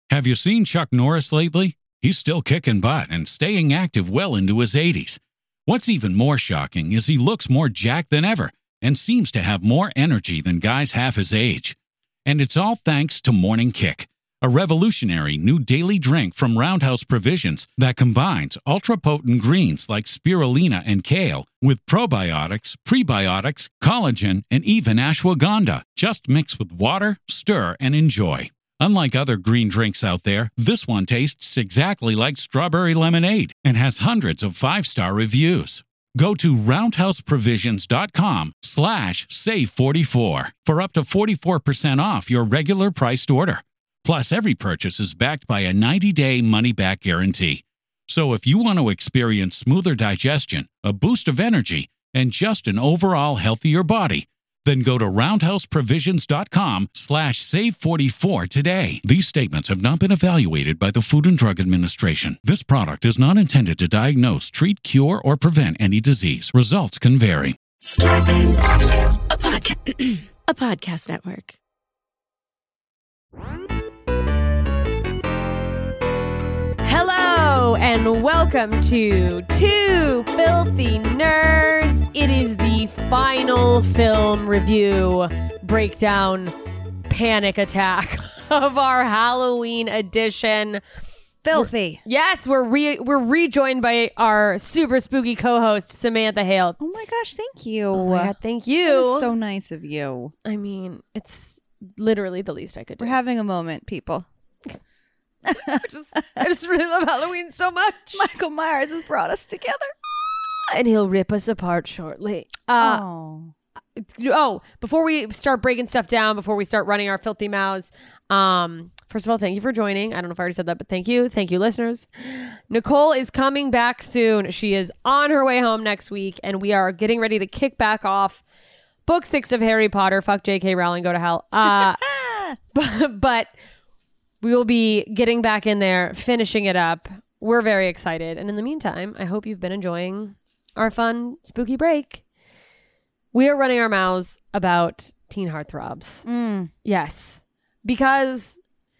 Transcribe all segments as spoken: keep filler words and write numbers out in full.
Have you seen Chuck Norris lately? He's still kicking butt and staying active well into his eighties. What's even more shocking is he looks more jacked than ever and seems to have more energy than guys half his age. And it's all thanks to Morning Kick, a revolutionary new daily drink from Roundhouse Provisions that combines ultra-potent greens like spirulina and kale with probiotics, prebiotics, collagen, and even ashwagandha. Just mix with water, stir, and enjoy. Unlike other green drinks out there, this one tastes exactly like strawberry lemonade and has hundreds of five-star reviews. Go to roundhouseprovisions.com slash save44 for up to forty-four percent off your regular priced order. Plus, every purchase is backed by a ninety-day money-back guarantee. So if you want to experience smoother digestion, a boost of energy, and just an overall healthier body, then go to roundhouseprovisions.com slash save44 today. These statements have not been evaluated by the Food and Drug Administration. This product is not intended to diagnose, treat, cure, or prevent any disease. Results can vary. Scarpins Audio, a, podca- a podcast network. Hello and welcome to Two Filthy Nerds. It is the final film review breakdown panic attack of our Halloween edition. Filthy. We're, yes, we're re- we're rejoined by our super spooky co-host Samantha Hale. Oh my gosh, thank you. Oh my God, thank you. That is so nice of you. I mean, it's literally the least I could do. We're having a moment, people. I just, I just really love Halloween so much. Michael Myers has brought us together. And he'll rip us apart shortly. Uh, oh. Oh, before we start breaking stuff down, before we start running our filthy mouths, um, first of all, thank you for joining. I don't know if I already said that, but thank you. Thank you, listeners. Nicole is coming back soon. She is on her way home next week, and we are getting ready to kick back off book six of Harry Potter. Fuck J K Rowling, go to hell. Uh, but, but we will be getting back in there, finishing it up. We're very excited. And in the meantime, I hope you've been enjoying our fun, spooky break. We are running our mouths about teen heartthrobs. Mm. Yes. Because,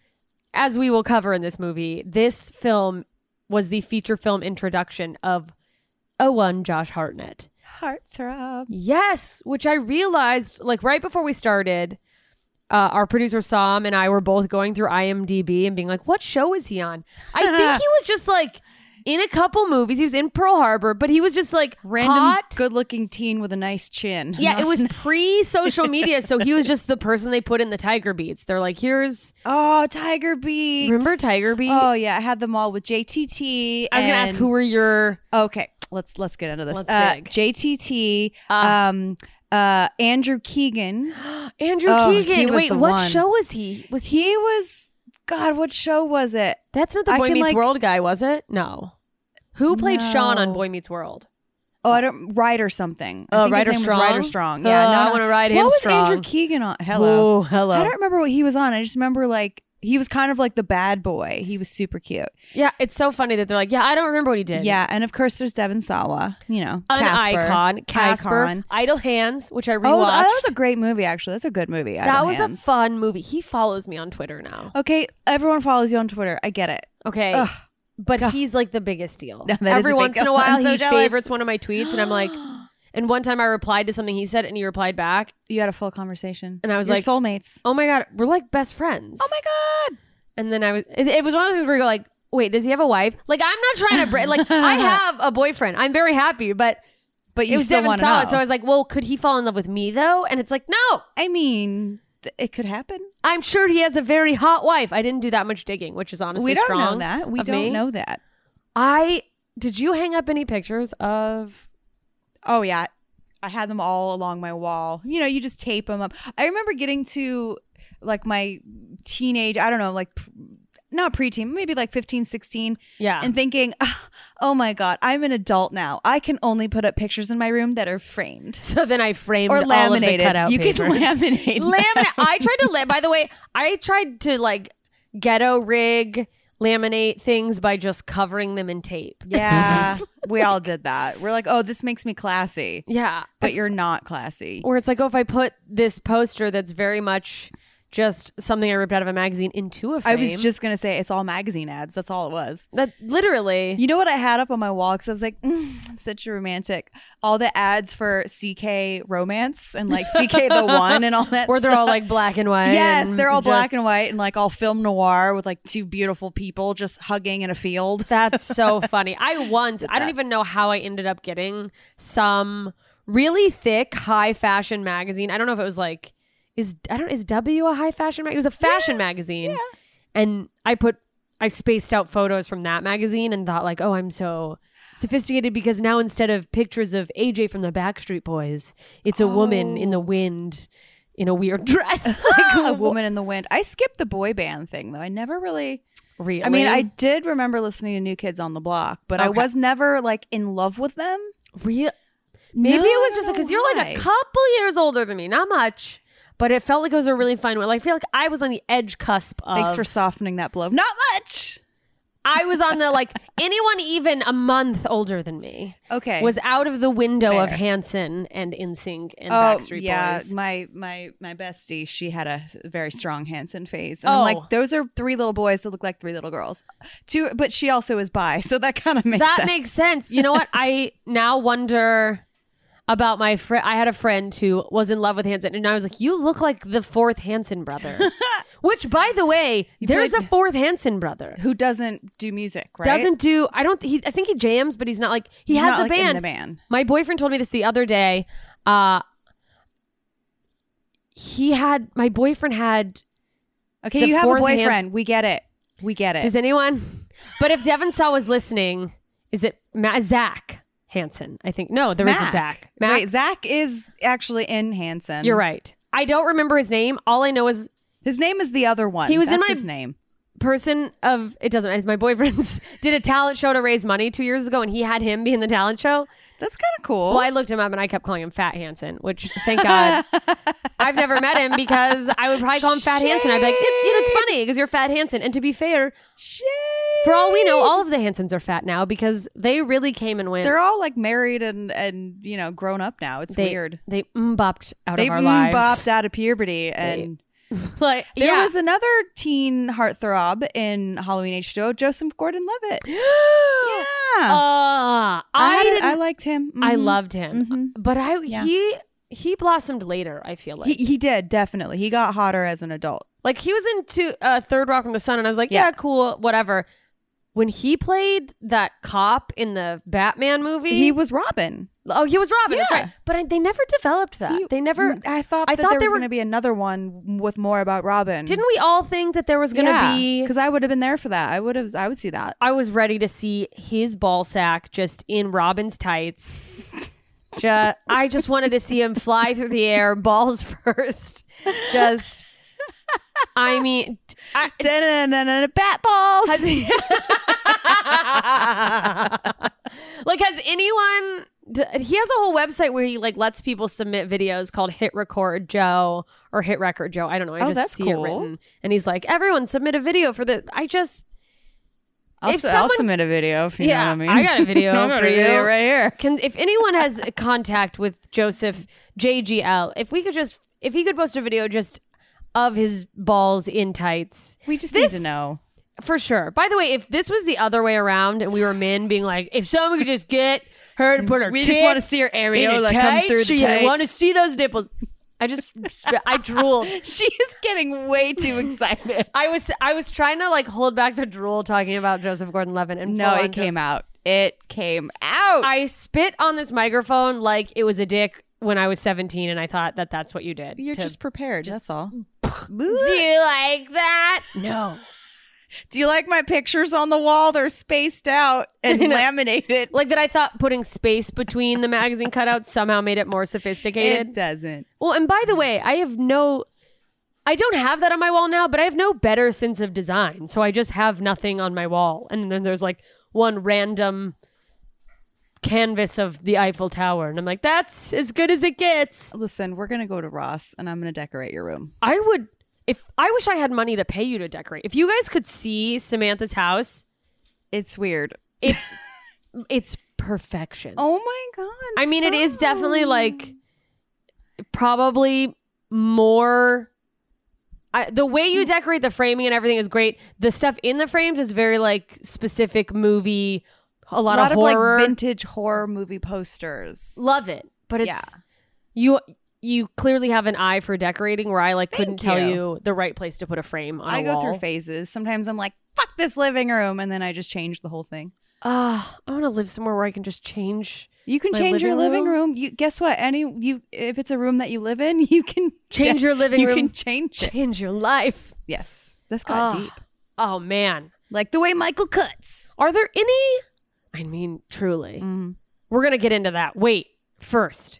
as we will cover in this movie, this film was the feature film introduction of a one Josh Hartnett. Heartthrob. Yes, which I realized, like, right before we started, uh, our producer Sam and I were both going through IMDb and being like, what show is he on? I think he was just, like, in a couple movies. He was in Pearl Harbor, but he was just like random hot, good-looking teen with a nice chin. Yeah, Not- it was pre-social media, so he was just the person they put in the Tiger Beats. They're like, here's oh, Tiger Beat. Remember Tiger Beat? Oh yeah, I had them all with J T T. I was and... gonna ask who were your. Okay, let's let's get into this. Let's uh, dig. J T T. Uh, um. Uh. Andrew Keegan. Andrew Oh, he Keegan. was Wait, the what one. show was he? Was he? He was. God, what show was it? That's not the I Boy can, Meets like- World guy, was it? No. Who played No. Sean on Boy Meets World? Oh, I don't. Ryder something. I Oh, think his Ryder name was Strong? Ryder Strong. Yeah, Oh, no, I no. wanna ride him What was strong. Andrew Keegan on? Hello. Whoa, hello. I don't remember what he was on. I just remember like he was kind of like the bad boy. He was super cute. Yeah, it's so funny that they're like, yeah, I don't remember what he did. Yeah, and of course there's Devon Sawa. You know, An Casper. icon. Casper. Icon. Idle Hands, which I rewatched. Oh, that was a great movie. Actually, that's a good movie. That Idle was Hands. a fun movie. He follows me on Twitter now. Okay, everyone follows you on Twitter. I get it. Okay. Ugh. But God. he's like the biggest deal. No, that is Every a big once in a deal. while, I'm so he jealous. favorites one of my tweets, and I'm like, and one time I replied to something he said, and he replied back, You had a full conversation, and I was You're like, soulmates. oh my God, we're like best friends. Oh my God. And then I was, it, it was one of those things where you go like, wait, does he have a wife? Like, I'm not trying to, bra- like, I have a boyfriend. I'm very happy, but But you it was still Devon want to Sawa. know. So I was like, well, could he fall in love with me though? And it's like, no, I mean, th- it could happen. I'm sure he has a very hot wife. I didn't do that much digging, which is honestly we don't strong know that. We of don't me. know that. I, did you hang up any pictures of... Oh yeah, I had them all along my wall. You know, you just tape them up. I remember getting to like my teenage, I don't know, like pr- not preteen, maybe like fifteen, sixteen, Yeah. and thinking, "Ah, oh my God, I'm an adult now. I can only put up pictures in my room that are framed So then I framed or all of the laminated. cutout You papers. can laminate. them. Laminate. I tried to, la- by the way, I tried to like ghetto rig laminate things by just covering them in tape. Yeah, we all did that. We're like, oh, this makes me classy, Yeah. but you're not classy. Or it's like, oh, if I put this poster that's very much just something I ripped out of a magazine into a I frame. was just gonna say it's all magazine ads. That's all it was. that literally. You know what I had up on my wall because I was like, mm, I'm such a romantic. All the ads for C K Romance and like C K the One and all that. Where they're stuff. all like black and white. Yes, and they're all just- black and white and like all film noir with like two beautiful people just hugging in a field. That's so funny. I once, I don't even know how I ended up getting some really thick high fashion magazine. I don't know if it was like, is I don't is W a high fashion magazine? It was a fashion Yeah, magazine. yeah. And I put, I spaced out photos from that magazine and thought like, oh, I'm so sophisticated because now instead of pictures of A J from the Backstreet Boys, it's a woman in the wind in a weird dress. Like, A Woman in the Wind. I skipped the boy band thing though. I never really. Really? I mean, I did remember listening to New Kids on the Block, but I Okay. was never like in love with them. Real. Maybe No, it was I just don't because know you're like why. a couple years older than me, not much, but it felt like it was a really fun one. Like, I feel like I was on the edge cusp of. Thanks for softening that blow. Not much. I was on the like anyone even a month older than me Okay. was out of the window of Fair. Hanson and N Sync and Oh Backstreet yeah, Boys. my my my bestie, she had a very strong Hanson phase. And Oh. I'm like, those are three little boys that look like three little girls. Two, but she also is bi, so that kind of makes That sense. makes sense. You know what? I now wonder about my friend. I had a friend who was in love with Hanson, and I was like, "You look like the fourth Hanson brother." Which, by the way, there's played- a fourth Hanson brother. Who doesn't do music, right? Doesn't do. I don't. He. I think he jams, but he's not like he He's has not, a like, in band. the band. My boyfriend told me this the other day. Uh he had my boyfriend had. Okay, The you have a fourth boyfriend. Hans- We get it. We get it. Does anyone? But if Devin Saw was listening, is it Ma- Zach Hansen? I think no. There is a Mac. Zach. Mac. Wait, Zach is actually in Hanson. You're right. I don't remember his name. All I know is His name is the other one. He was in That's my- his name. person of it doesn't matter. My boyfriend's did a talent show to raise money two years ago, and he had him be in the talent show. That's kind of cool. Well, I looked him up and I kept calling him Fat Hansen, which thank God I've never met him because I would probably call him Fat Hansen. I'd be like, it, you know, it's funny because you're Fat Hansen. And to be fair, for all we know, all of the Hansons are fat now because they really came and went. They're all like married and and you know grown up now. It's they, weird. They bopped out They of our lives. bopped out of puberty and. Like, There yeah. was another teen heartthrob in Halloween H two O, Joseph Gordon-Levitt. yeah, Uh, I, I had a- didn't- I liked him. I Mhm. loved him, Mhm. but I Yeah. he he blossomed later. I feel like He he did definitely. He got hotter as an adult. like he was into uh, Third Rock from the Sun, and I was like, yeah, Yeah. cool, whatever. When he played that cop in the Batman movie, He was Robin. oh, he was Robin. That's Yeah. right. But I, they never developed that. He- they never. Mm, I thought I that thought there they was were- going to be another one with more about Robin. Didn't we all think that there was going to be? Because I would have been there for that. I would have. I would see that. I was ready to see his ball sack just in Robin's tights. just, I just wanted to see him fly through the air, balls first. Just, I mean, I, Da-na-na-na-na, Bat balls. has he, like, has anyone? d- He has a whole website where he like lets people submit videos called Hit Record Joe or Hit Record Joe. I don't know. I Oh, just that's see it cool. written, and he's like, everyone submit a video for the. I just. I'll, if s- I'll someone- submit a video if you Yeah, know what I mean. I got a video I got for a video you. right here. Can if anyone has contact with Joseph J G L, if we could just if he could post a video just of his balls in tights, We just This- need to know. for sure. By the way, if this was the other way around and we were men being like, if someone could just get her to put her We just wanna tits see her in areola a come tight through the sheet, I want to tights. see those nipples. I just I drooled. She is getting way too excited. I was I was trying to like hold back the drool talking about Joseph Gordon-Levitt, and No, full-on it came just- out. It came out. I spit on this microphone like it was a dick when I was seventeen, and I thought that that's what you did. You're to- just prepared. that's all. Do you like that? No. Do you like my pictures on the wall? They're spaced out and You know, laminated. Like that I thought putting space between the magazine cutouts somehow made it more sophisticated. It doesn't. Well, and by the way, I have no I don't have that on my wall now, but I have no better sense of design. So I just have nothing on my wall. And then there's like one random canvas of the Eiffel Tower. And I'm like, that's as good as it gets. Listen, we're gonna go to Ross and I'm gonna decorate your room. I would if I wish I had money to pay you to decorate. If you guys could see Samantha's house, It's weird. it's it's perfection. Oh my god. I mean, it is definitely stop. like probably more I, the way you decorate the framing and everything is great. The stuff in the frames is very like specific movie, a lot, a lot of of, horror. like vintage horror movie posters. Love it. But it's Yeah. you you clearly have an eye for decorating where I like couldn't Thank tell you. you the right place to put a frame on I a go wall. through phases. Sometimes I'm like, fuck this living room, and then I just change the whole thing. Ah, I want to live somewhere where I can just change You can My change your living living room. You guess what? Any you if it's a room that you live in, you can change your living you room. can change it. change your life. Yes, this got Ah. deep. Oh man. Like the way Michael cuts. Are there any I mean, truly. Mm. We're going to get into that. Wait, first.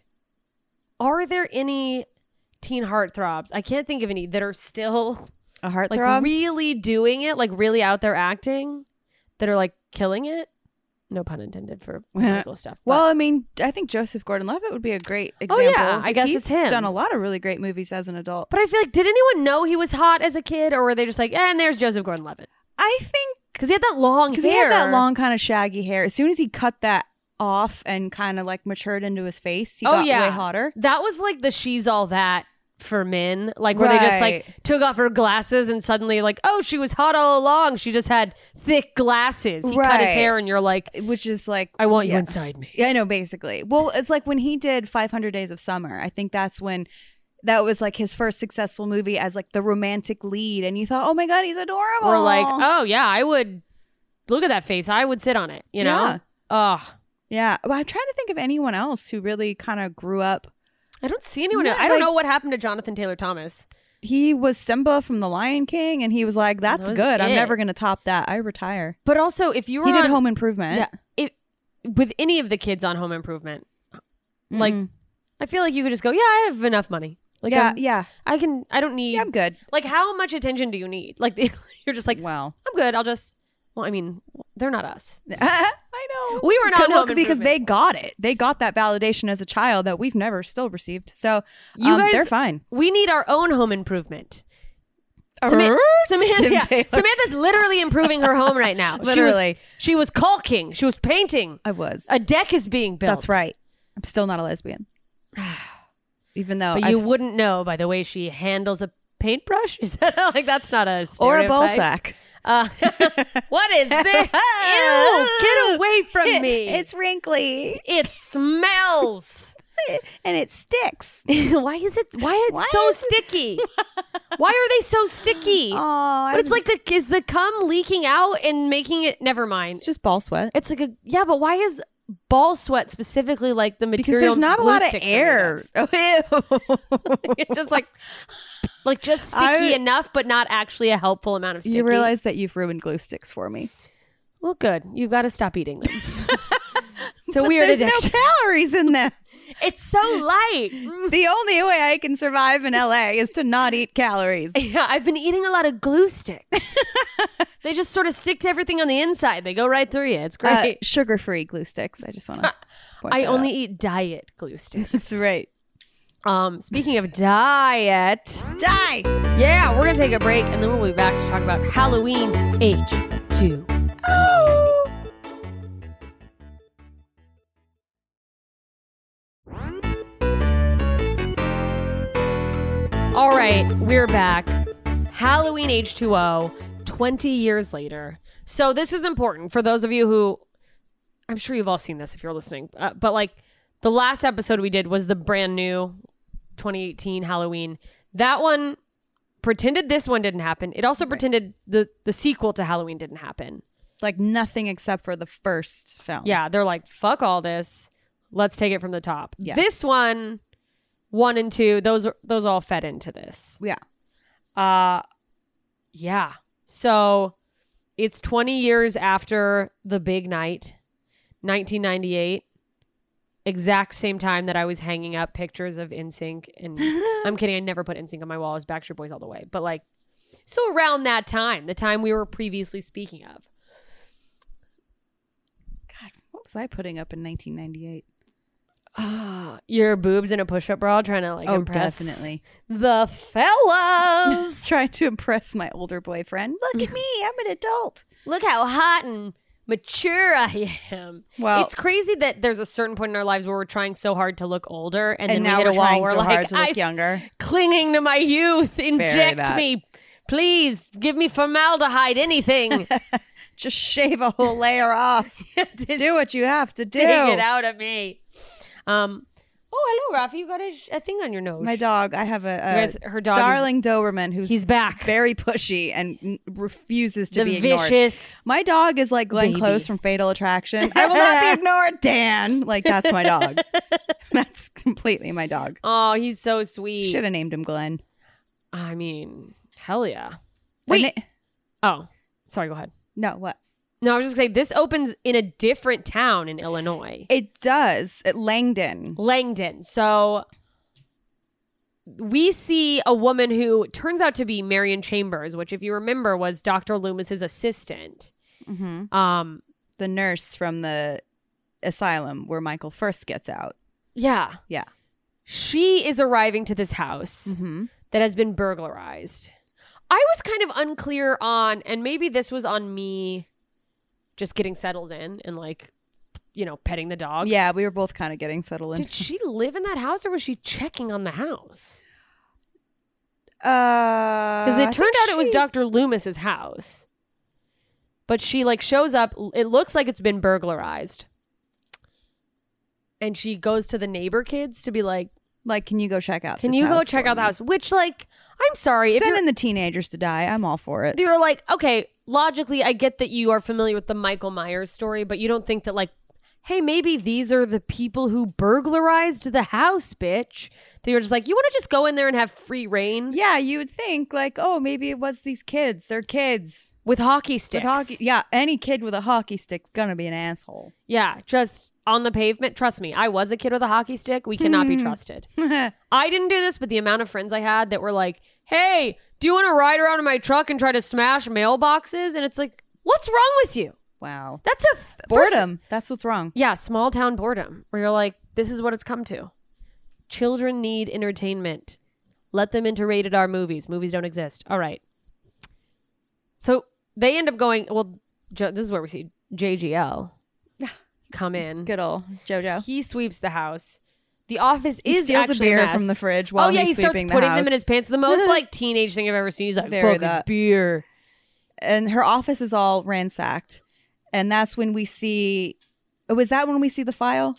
Are there any teen heartthrobs? I can't think of any that are still A heartthrob. like really doing it, like really out there acting, that are like killing it. No pun intended for political stuff. but- well, I mean, I think Joseph Gordon-Levitt would be a great Oh, example. yeah, I 'cause guess he's it's him. done a lot of really great movies as an adult. but I feel like, did anyone know he was hot as a kid, or were they just like, eh, and there's Joseph Gordon-Levitt? I think Because he had that long because hair. he had that long kind of shaggy hair. As soon as he cut that off and kind of like matured into his face, he Oh, got yeah. way hotter. That was like the She's All That for men, like where they just like Right. took off her glasses and suddenly like, oh, she was hot all along. She just had thick glasses. He cut his Right. hair and you're like, Which is like, I want you yeah. inside me. Yeah, I know, basically. Well, it's like when he did five hundred Days of Summer. I think that's when that was like his first successful movie as like the romantic lead. And you thought, oh my God, he's adorable. Or like, oh yeah, I would look at that face. I would sit on it, you know? Yeah. Oh, Yeah. Well, I'm trying to think of anyone else who really kind of grew up. I don't see anyone Yeah, else. I don't like- know what happened to Jonathan Taylor Thomas. He was Simba from The Lion King, and he was like, that's That was good. I'm it. never going to top that. I retire. But also, if you were He did on, Home Improvement. yeah, it, with any of the kids on Home Improvement, like, Mm. I feel like you could just go, yeah, I have enough money. Like, yeah, I'm- yeah. I can, I don't need, Yeah, I'm good. like, how much attention do you need? Like, you're just like, Well, I'm good. I'll just, well, I mean, they're not us. I know. We were not Well, Home because they Improvement. got it. They got that validation as a child that we've never still received. So You um, guys- they're fine. We need our own Home Improvement. Sama- Er? Samantha, Jim yeah. Taylor. Samantha's literally improving her home right now. Literally. She was, she was caulking. She was painting. I was. A deck is being built. That's right. I'm still not a lesbian. Even though But you I've- wouldn't know by the way she handles a paintbrush. Is that like that's not a or a stereotype? ball sack. Uh, what is this? Ew! Get away from me! It's wrinkly it smells. and it sticks. Why is it? Why it's Why so is it- sticky? Why are they so sticky? Oh, but it's like the is the cum leaking out and making it. Never mind. it's just ball sweat. It's like a yeah, but why is ball sweat specifically like the Because material? there's not a glue lot of sticks are made air. Oh, ew. It's just like like just sticky I- enough, but not actually a helpful amount of sticky. You realize that you've ruined glue sticks for me. Well, good. You've got to stop eating them. It's a But weird there's addiction. no calories in them. It's so light. Mm. The only way I can survive in L A is to not eat calories. Yeah, I've been eating a lot of glue sticks. They just sort of stick to everything on the inside. They go right through you. It's Uh, great. sugar-free glue sticks. I just want to. I only eat diet glue sticks. That's right. Um, speaking of diet, Die. yeah, we're gonna take a break and then we'll be back to talk about Halloween H two. Oh. All right, we're back. Halloween H two O, twenty years later. So this is important for those of you who, I'm sure you've all seen this if you're listening, uh, but like the last episode we did was the brand new twenty eighteen Halloween. That one pretended this one didn't happen. It also pretended the, the sequel to Halloween didn't happen. Like nothing except for the first film. Yeah, they're like, fuck all this. Let's take it from the top. Yeah. This one, one and two, those are, those all fed into this. Yeah. Uh, yeah. So it's twenty years after the big night, nineteen ninety-eight. Exact same time that I was hanging up pictures of N Sync. And I'm kidding. I never put N Sync on my wall. It was Backstreet Boys all the way. But like, so around that time, the time we were previously speaking of. God, what was I putting up in nineteen ninety-eight? Ah, your boobs in a push-up bra trying to like Oh, impress definitely. the fellas. Trying to impress my older boyfriend. Look at me. I'm an adult. Look how hot and mature I am. Well, it's crazy that there's a certain point in our lives where we're trying so hard to look older, and, and then now we hit we're a wall. trying We're so like, hard to look I'm younger. clinging to my youth. Inject that. me, please. Give me formaldehyde. Anything. Just shave a whole layer off. Just Do what you have to do. take it out of me. Um. Oh, hello, Rafi. You got a, a thing on your nose. My dog. I have a, a guys, her dog is- darling Doberman who's He's back. very pushy and n- refuses to The be ignored. vicious. My dog is like Glenn baby. Close from Fatal Attraction. I will not be ignored, Dan. Like, that's my dog. That's completely my dog. Oh, he's so sweet. Should have named him Glenn. I mean, hell yeah. And Wait. it- Oh, sorry. Go ahead. no, what? No, I was just gonna say this opens in a different town in Illinois, It does at Langdon. Langdon. So we see a woman who turns out to be Marion Chambers, which, if you remember, was Doctor Loomis's assistant. Mm-hmm. Um, The nurse from the asylum where Michael first gets out. yeah, Yeah. she is arriving to this house Mm-hmm. that has been burglarized. I was kind of unclear on, and maybe this was on me just getting settled in and, like, you know, petting the dog. Yeah, we were both kind of getting settled in. Did she live in that house, or was she checking on the house? Uh, Because I it turned think out it was she- Doctor Loomis's house. But she, like, shows up. It looks like it's been burglarized. And she goes to the neighbor kids to be like, Like, can you go check out? can this you go house check for out the me? house? Which, like, I'm sorry. If you're, Sending the teenagers to die. I'm all for it. you're like, okay, logically, I get that you are familiar with the Michael Myers story, but you don't think that, like, hey, maybe these are the people who burglarized the house, bitch. That you're just like, you want to just go in there and have free reign Yeah, you would think like, oh, maybe it was these kids. They're kids with hockey with sticks. hockey. Yeah, any kid with a hockey stick's gonna be an asshole. Yeah, just on the pavement. Trust me, I was a kid with a hockey stick. We cannot be trusted. I didn't do this, but the amount of friends I had that were like, hey, do you want to ride around in my truck and try to smash mailboxes? And it's like, what's wrong with you? Wow, That's a f- first- boredom. That's what's wrong. yeah, small town boredom, where you're like, this is what it's come to. Children need entertainment. Let them into rated R movies. Movies don't exist. All right. So they end up going, well, Jo- this is where we see J G L come in. Good old JoJo. He sweeps the house. The office He is steals a actually beer a mess. from the fridge while oh yeah, he's he starts sweeping putting the house. them in his pants. The most like teenage thing I've ever seen. He's like, Very fucking that. beer. And her office is all ransacked, and that's when we see. Oh, was that when we see the file?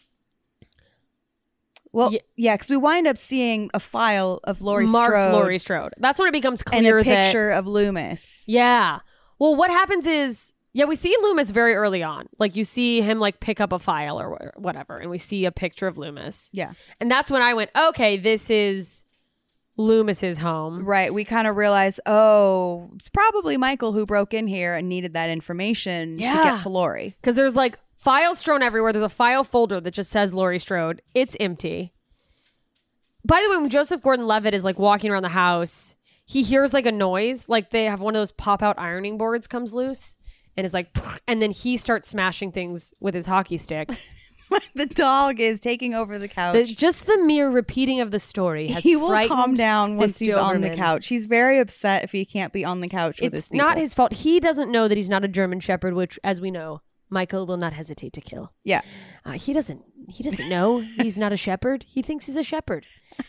Well, Ye- yeah, because we wind up seeing a file of Laurie Marked Strode Laurie Strode. That's when it becomes and clear a that picture of Loomis. yeah. Well, what happens is, yeah, we see Loomis very early on. Like you see him like pick up a file or wha- whatever, and we see a picture of Loomis. Yeah. And that's when I went, okay, this is Loomis's home. Right. We kind of realize, oh, it's probably Michael who broke in here and needed that information to Yeah. get to Laurie. Because there's like files strewn everywhere. There's a file folder that just says Laurie Strode. It's empty. By the way, when Joseph Gordon-Levitt is like walking around the house, he hears like a noise. Like they have one of those pop-out ironing boards comes loose and is like, and then he starts smashing things with his hockey stick. The dog is taking over the couch. The, just the mere repeating of the story has he will frightened calm down once this he's on the Doberman. couch. He's very upset if he can't be on the couch with his It's people. not his fault. He doesn't know that he's not a German Shepherd, which, as we know, Michael will not hesitate to kill. Yeah. Uh, he doesn't. He doesn't know he's not a shepherd. He thinks he's a shepherd.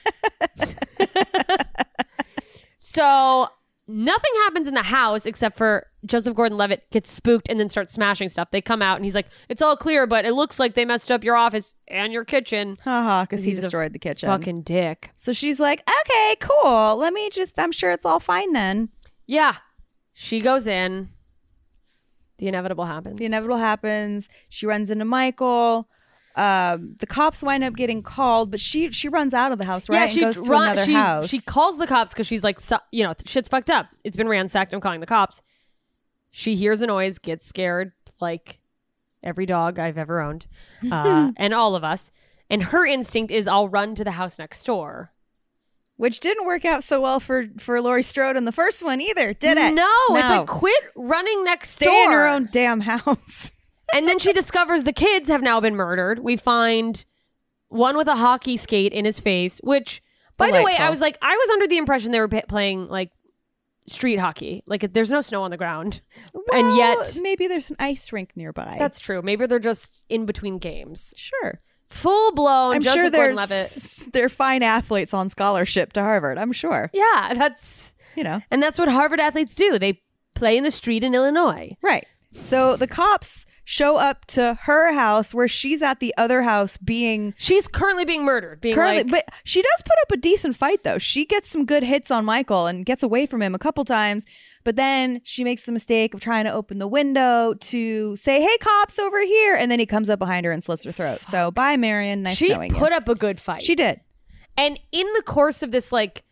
So nothing happens in the house except for Joseph Gordon-Levitt gets spooked and then starts smashing stuff. They come out and he's like, "It's all clear, but it looks like they messed up your office and your kitchen." Haha, because he He's a destroyed the kitchen. Fucking dick. So she's like, okay, cool. Let me just, I'm sure it's all fine then. Yeah. She goes in. The inevitable happens. The inevitable happens. She runs into Michael. Um, the cops wind up getting called, but she she runs out of the house, right? Yeah, and she goes to run- another she, house. She calls the cops because she's like, so, you know, shit's fucked up. It's been ransacked. I'm calling the cops. She hears a noise, gets scared, like every dog I've ever owned, uh, and all of us. And her instinct is, I'll run to the house next door. Which didn't work out so well for, for Laurie Strode in the first one either, did it? No, it's like, quit running next Stay door. in your own damn house. And then she discovers the kids have now been murdered. We find one with a hockey skate in his face, which, by the way, I Delightful. was like, I was under the impression they were p- playing like street hockey. Like there's no snow on the ground, Well, and yet maybe there's an ice rink nearby. that's true. Maybe they're just in between games. sure. Full blown. I'm Joseph sure there's Gordon-Levitt. they're fine athletes on scholarship to Harvard. I'm sure. Yeah, that's You know. and that's what Harvard athletes do. They play in the street in Illinois. Right. So the cops show up to her house where she's at the other house being She's currently being murdered. Being currently, like, but she does put up a decent fight though. She gets some good hits on Michael and gets away from him a couple times. But then she makes the mistake of trying to open the window to say, "Hey, cops, over here!" And then he comes up behind her and slits her throat. So bye, Marion. Nice she knowing put you. up a good fight. She did. And in the course of this, like,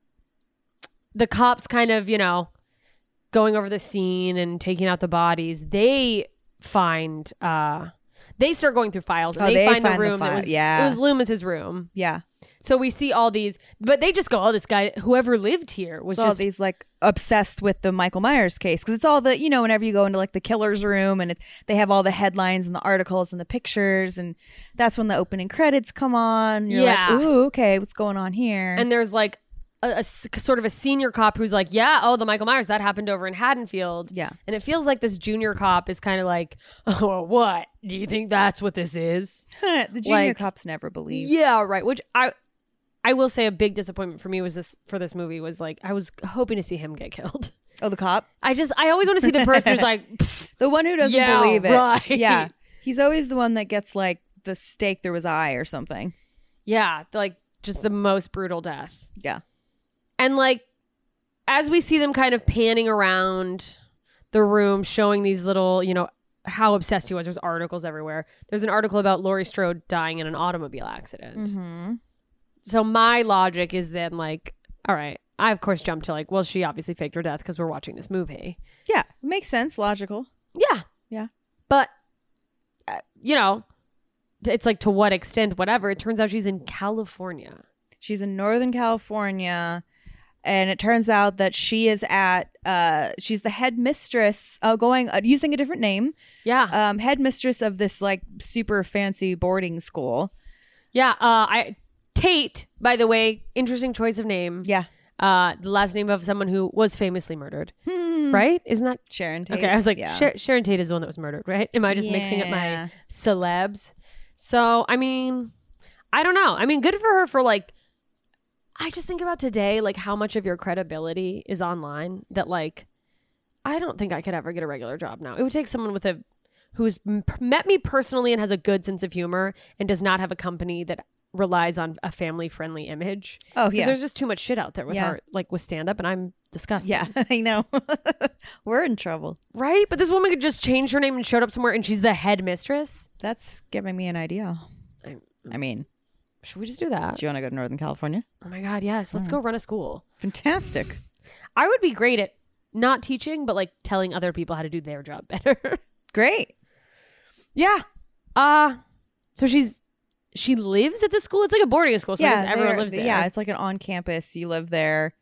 the cops kind of, you know, going over the scene and taking out the bodies, they find, uh, they start going through files and Oh, they, they find, find the the room that file, was, yeah. it was Loomis's room. Yeah. So we see all these, but they just go, oh, this guy, whoever lived here was It's all just, these like obsessed with the Michael Myers case because it's all the, you know, whenever you go into like the killer's room and it, they have all the headlines and the articles and the pictures, and that's when the opening credits come on. You're Yeah. like, ooh, okay, what's going on here? and there's like a, a s- sort of a senior cop who's like, yeah, oh, the Michael Myers, that happened over in Haddonfield. Yeah. And it feels like this junior cop is kind of like, oh, what? Do you think that's what this is? the junior like- cops never believe. Yeah, right. Which I I will say a big disappointment for me was this for this movie was like I was hoping to see him get killed. Oh, the cop? I just I always want to see the person who's like, "Pfft, The one who doesn't Yeah, believe it. right. Yeah. He's always the one that gets like the stake through his eye or something. yeah, like just the most brutal death. Yeah. And like as we see them kind of panning around the room, showing these little, you know, how obsessed he was. There's articles everywhere. There's an article about Laurie Strode dying in an automobile accident. Mm-hmm. So my logic is then like, all right, I of course jumped to like, well, she obviously faked her death because we're watching this movie. Yeah. Makes sense. Logical. Yeah. Yeah. But, uh, you know, t- it's like to what extent, whatever. It turns out she's in California. She's in Northern California. And it turns out that she is at, uh, she's the headmistress, uh, going, uh, using a different name, Yeah. um, headmistress of this like super fancy boarding school. yeah. Uh, I Tate, by the way, interesting choice of name. Yeah. Uh, the last name of someone who was famously murdered. Hmm. Right? Isn't that? Sharon Tate. Okay. I was like, yeah. Sha- Sharon Tate is the one that was murdered, right? Am I just mixing up Yeah. my celebs? So, I mean, I don't know. I mean, good for her for like, I just think about today, like how much of your credibility is online that like, I don't think I could ever get a regular job now. It would take someone with a, who's m- met me personally and has a good sense of humor and does not have a company that relies on a family friendly image. Oh, Because yeah. there's just too much shit out there with Yeah. our, like with stand up and I'm disgusted. Yeah, I know. We're in trouble. Right? But this woman could just change her name and showed up somewhere and she's the headmistress. That's giving me an idea. I- I mean, Should we just do that? do you want to go to Northern California? Oh my God, yes. Let's go run a school. Fantastic. I would be great at not teaching, but like telling other people how to do their job better. Great. yeah. Uh so she's she lives at the school. It's like a boarding school, so I guess everyone they're- lives there. Yeah, it's like an on campus. You live there.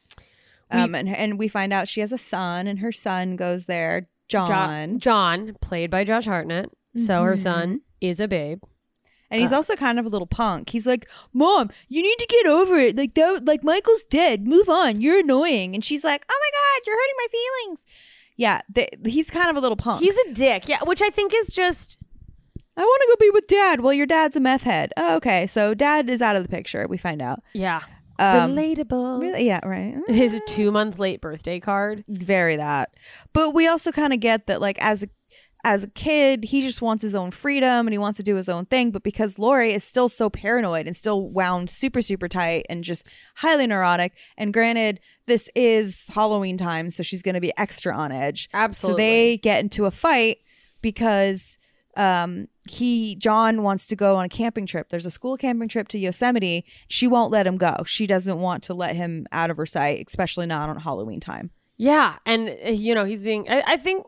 Um, and, and we find out she has a son, and her son goes there. Jo- John. John, played by Josh Hartnett. So her son is a babe. And he's Uh. also kind of a little punk. He's like, "Mom, you need to get over it. Like that, like Michael's dead. Move on. You're annoying." And she's like, "Oh my God, you're hurting my feelings." Yeah, they, he's kind of a little punk. He's a dick. Yeah, which I think is just I want to go be with Dad. Well, your dad's a meth head. Oh, okay, so Dad is out of the picture. We find out. yeah. Um, Relatable. Really? Yeah, right. His two month late birthday card. Very that. But we also kind of get that, like, as a as a kid, he just wants his own freedom and he wants to do his own thing. But because Laurie is still so paranoid and still wound super, super tight and just highly neurotic, and granted, this is Halloween time, so she's going to be extra on edge. Absolutely. So they get into a fight because um, he, John wants to go on a camping trip. There's a school camping trip to Yosemite. She won't let him go. She doesn't want to let him out of her sight, especially not on Halloween time. Yeah. And, uh, you know, he's being, I, I think,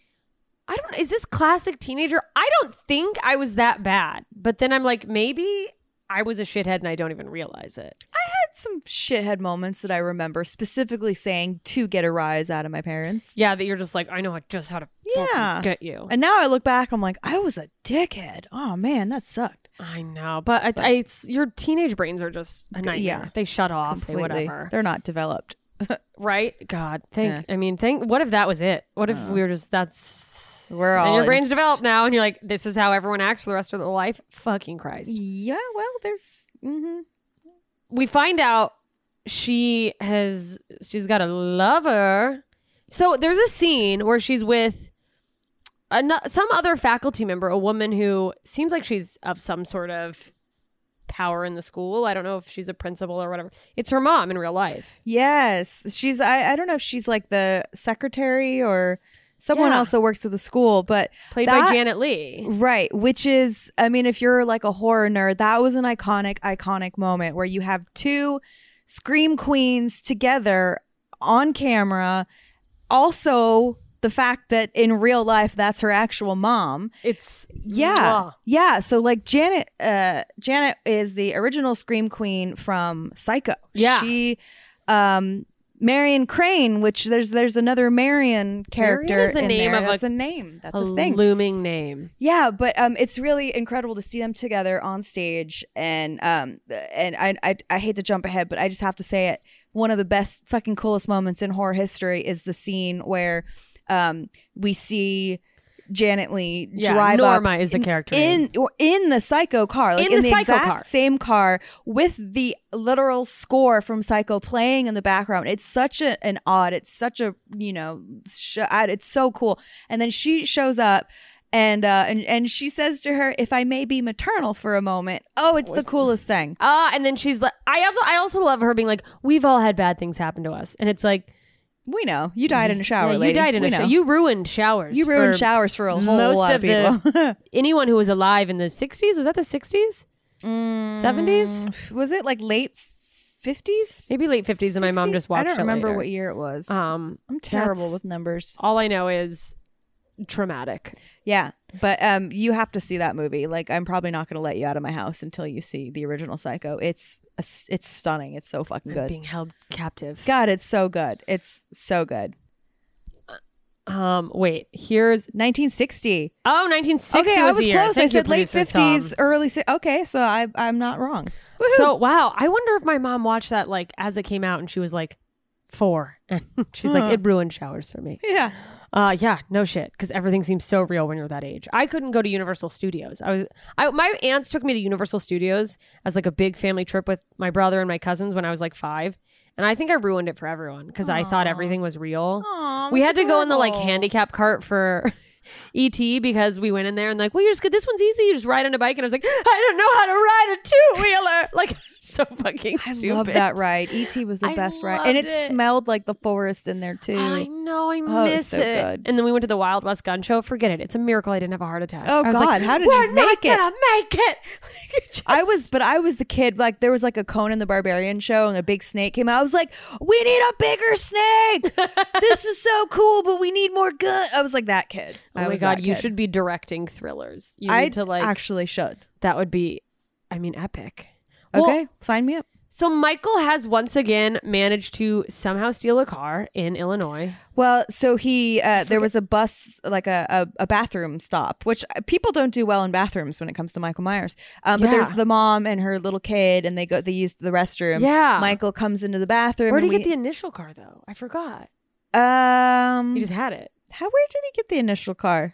I don't know, is this classic teenager? I don't think I was that bad. But then I'm like, maybe I was a shithead and I don't even realize it. Had some shithead moments that I remember specifically saying to get a rise out of my parents. Yeah, that you're just like, I know just how to Yeah. fucking get you. And now I look back, I'm like, I was a dickhead. Oh man, that sucked. I know. But, I, I, it's, your teenage brains are just a nightmare. Yeah. They shut off. They Completely. whatever. They're not developed Right? God, thank. Yeah. I mean, thank. What if that was it? What if we were just that's We're and all your in- brain's developed now, and you're like, this is how everyone acts for the rest of their life. Fucking Christ. Yeah, well, there's. Mm-hmm. We find out she has she's got a lover. So there's a scene where she's with a, some other faculty member, a woman who seems like she's of some sort of power in the school. I don't know if she's a principal or whatever. It's her mom in real life. Yes, she's. I, I don't know if she's like the secretary or someone Yeah. else that works at the school, but Played that- by Janet Leigh. right, which is, I mean, if you're like a horror nerd, that was an iconic, iconic moment where you have two scream queens together on camera. Also, the fact that in real life that's her actual mom. It's Yeah. Mwah. Yeah. So like Janet, uh, Janet is the original scream queen from Psycho. Yeah. She, um, Marion Crane, which there's there's another Marion character Marion is the in name there. of That's a- a name. That's a a, thing. looming name. Yeah, but um, it's really incredible to see them together on stage, and um, and I, I I hate to jump ahead, but I just have to say it. One of the best fucking coolest moments in horror history is the scene where um we see Janet Leigh Yeah, drive Norma up is the in, character in name. or in the Psycho car, like In in, the the, Psycho exact car. same car with the literal score from Psycho playing in the background. It's such a, an odd. It's such a you know, sh- it's so cool. And then she shows up. And uh and, and she says to her, if I may be maternal for a moment. Oh, it's the coolest thing. Ah, and then she's like, I also, I also love her being like, we've all had bad things happen to us, and it's like, We know. You died in a shower, yeah, you lady. died in we a know. shower. You ruined showers. You ruined for showers for a whole most lot of of people. the anyone who was alive in the sixties. Was that the sixties, seventies, Mm, was it like late fifties? maybe late fifties? And my mom just watched. I don't it remember later. what year it was. Um, I'm terrible that's- with numbers. all I know is traumatic. Yeah, but um, you have to see that movie. Like, I'm probably not going to let you out of my house until you see the original Psycho. It's it's stunning. It's so fucking good. Being held captive. God, it's so good. It's so good. Um, wait, here's nineteen sixty. oh, nineteen sixty. Okay, I was was the year. close. Thank I you, said late producer Tom. fifties, early. Si- okay, so I I'm not wrong. Woohoo. So wow, I wonder if my mom watched that like as it came out, and she was like four, and she's Huh. like, it ruined showers for me. yeah. Uh, yeah, no shit, because everything seems so real when you're that age. I couldn't go to Universal Studios. I was, I my aunts took me to Universal Studios as like a big family trip with my brother and my cousins when I was like five, and I think I ruined it for everyone because I thought everything was real. Aw, We had that's to go in the like adorable. handicap cart for E T because we went in there and like, well, you're just good. This one's easy. You just ride on a bike, and I was like, I don't know how to ride a two wheeler. Like, so fucking I stupid. love that ride. E T was the I best ride, and it, loved it. smelled like the forest in there too. I know, I Oh, miss so it. good. And then we went to the Wild West Gun Show. Forget it. It's a miracle I didn't have a heart attack. Oh, I was God, like, how did We're you not make it?" gonna make it. Just- I was, but I was the kid. Like there was like a Conan the Barbarian show, and a big snake came out. I was like, "We need a bigger snake. This is so cool, but we need more gun." I was like that kid. Oh I my was god, that you kid. should be directing thrillers. You I need to like actually should. that would be, I mean, epic. Well, Okay, sign me up. so Michael has once again managed to somehow steal a car in Illinois. Well, so he uh, there was a bus, like a, a a bathroom stop, which uh, people don't do well in bathrooms when it comes to Michael Myers. Um, but there's Yeah. the mom and her little kid, and they go they use the restroom. Yeah. Michael comes into the bathroom. Where did he and get the initial car though? I forgot. the um? He just had it. how where did he get the initial car?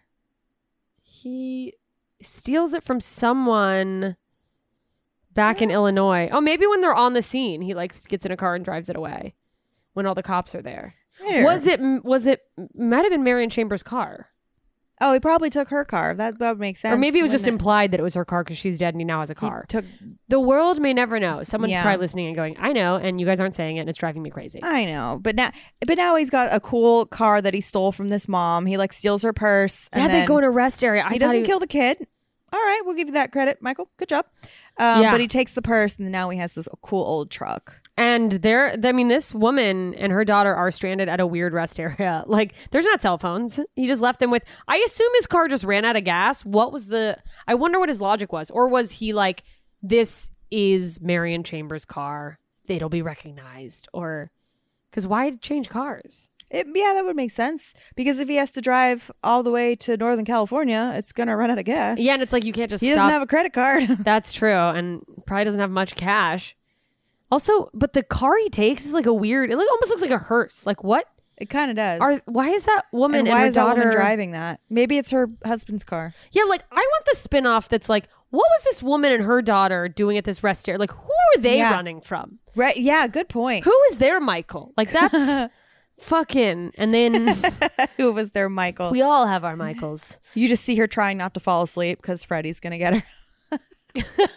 He steals it from someone back in Illinois. Oh, maybe when they're on the scene, he like gets in a car and drives it away when all the cops are there. Here. Was it? Was it? Might have been Marion Chambers' car, Oh, he probably took her car. That that would make sense. or maybe it was just wouldn't implied that it was her car because she's dead and he now has a He car. took. The world may never know. Someone's Yeah. probably listening and going, "I know," and you guys aren't saying it, and it's driving me crazy. I know, but now, but now he's got a cool car that he stole from this mom. He like steals her purse. And yeah, they then go in a rest area. I he thought doesn't he, kill the kid. All right, we'll give you that credit, Michael. Good job. Um, Yeah. But he takes the purse, and now he has this cool old truck. And there, I mean, this woman and her daughter are stranded at a weird rest area. Like, there's not cell phones. He just left them with, I assume his car just ran out of gas. What was the, I wonder what his logic was. Or was he like, this is Marion Chambers' car. It'll be recognized. Or, because why change cars? It, yeah, that would make sense because if he has to drive all the way to Northern California, it's gonna run out of gas. Yeah, and it's like, you can't just he stop. doesn't have a credit card. That's true. And probably doesn't have much cash. Also, but the car he takes is like a weird. It like, almost looks like a hearse. Like what? It kind of does. Are why is that woman and and, why her is that daughter woman driving that? Maybe it's her husband's car. Yeah, like I want the spinoff that's like, what was this woman and her daughter doing at this rest area? Like, who are they Yeah. running from? Right? Yeah. Good point. Who is their Michael? Like that's fucking. And then Who was their Michael? we all have our Michaels. You just see her trying not to fall asleep because Freddie's gonna get her.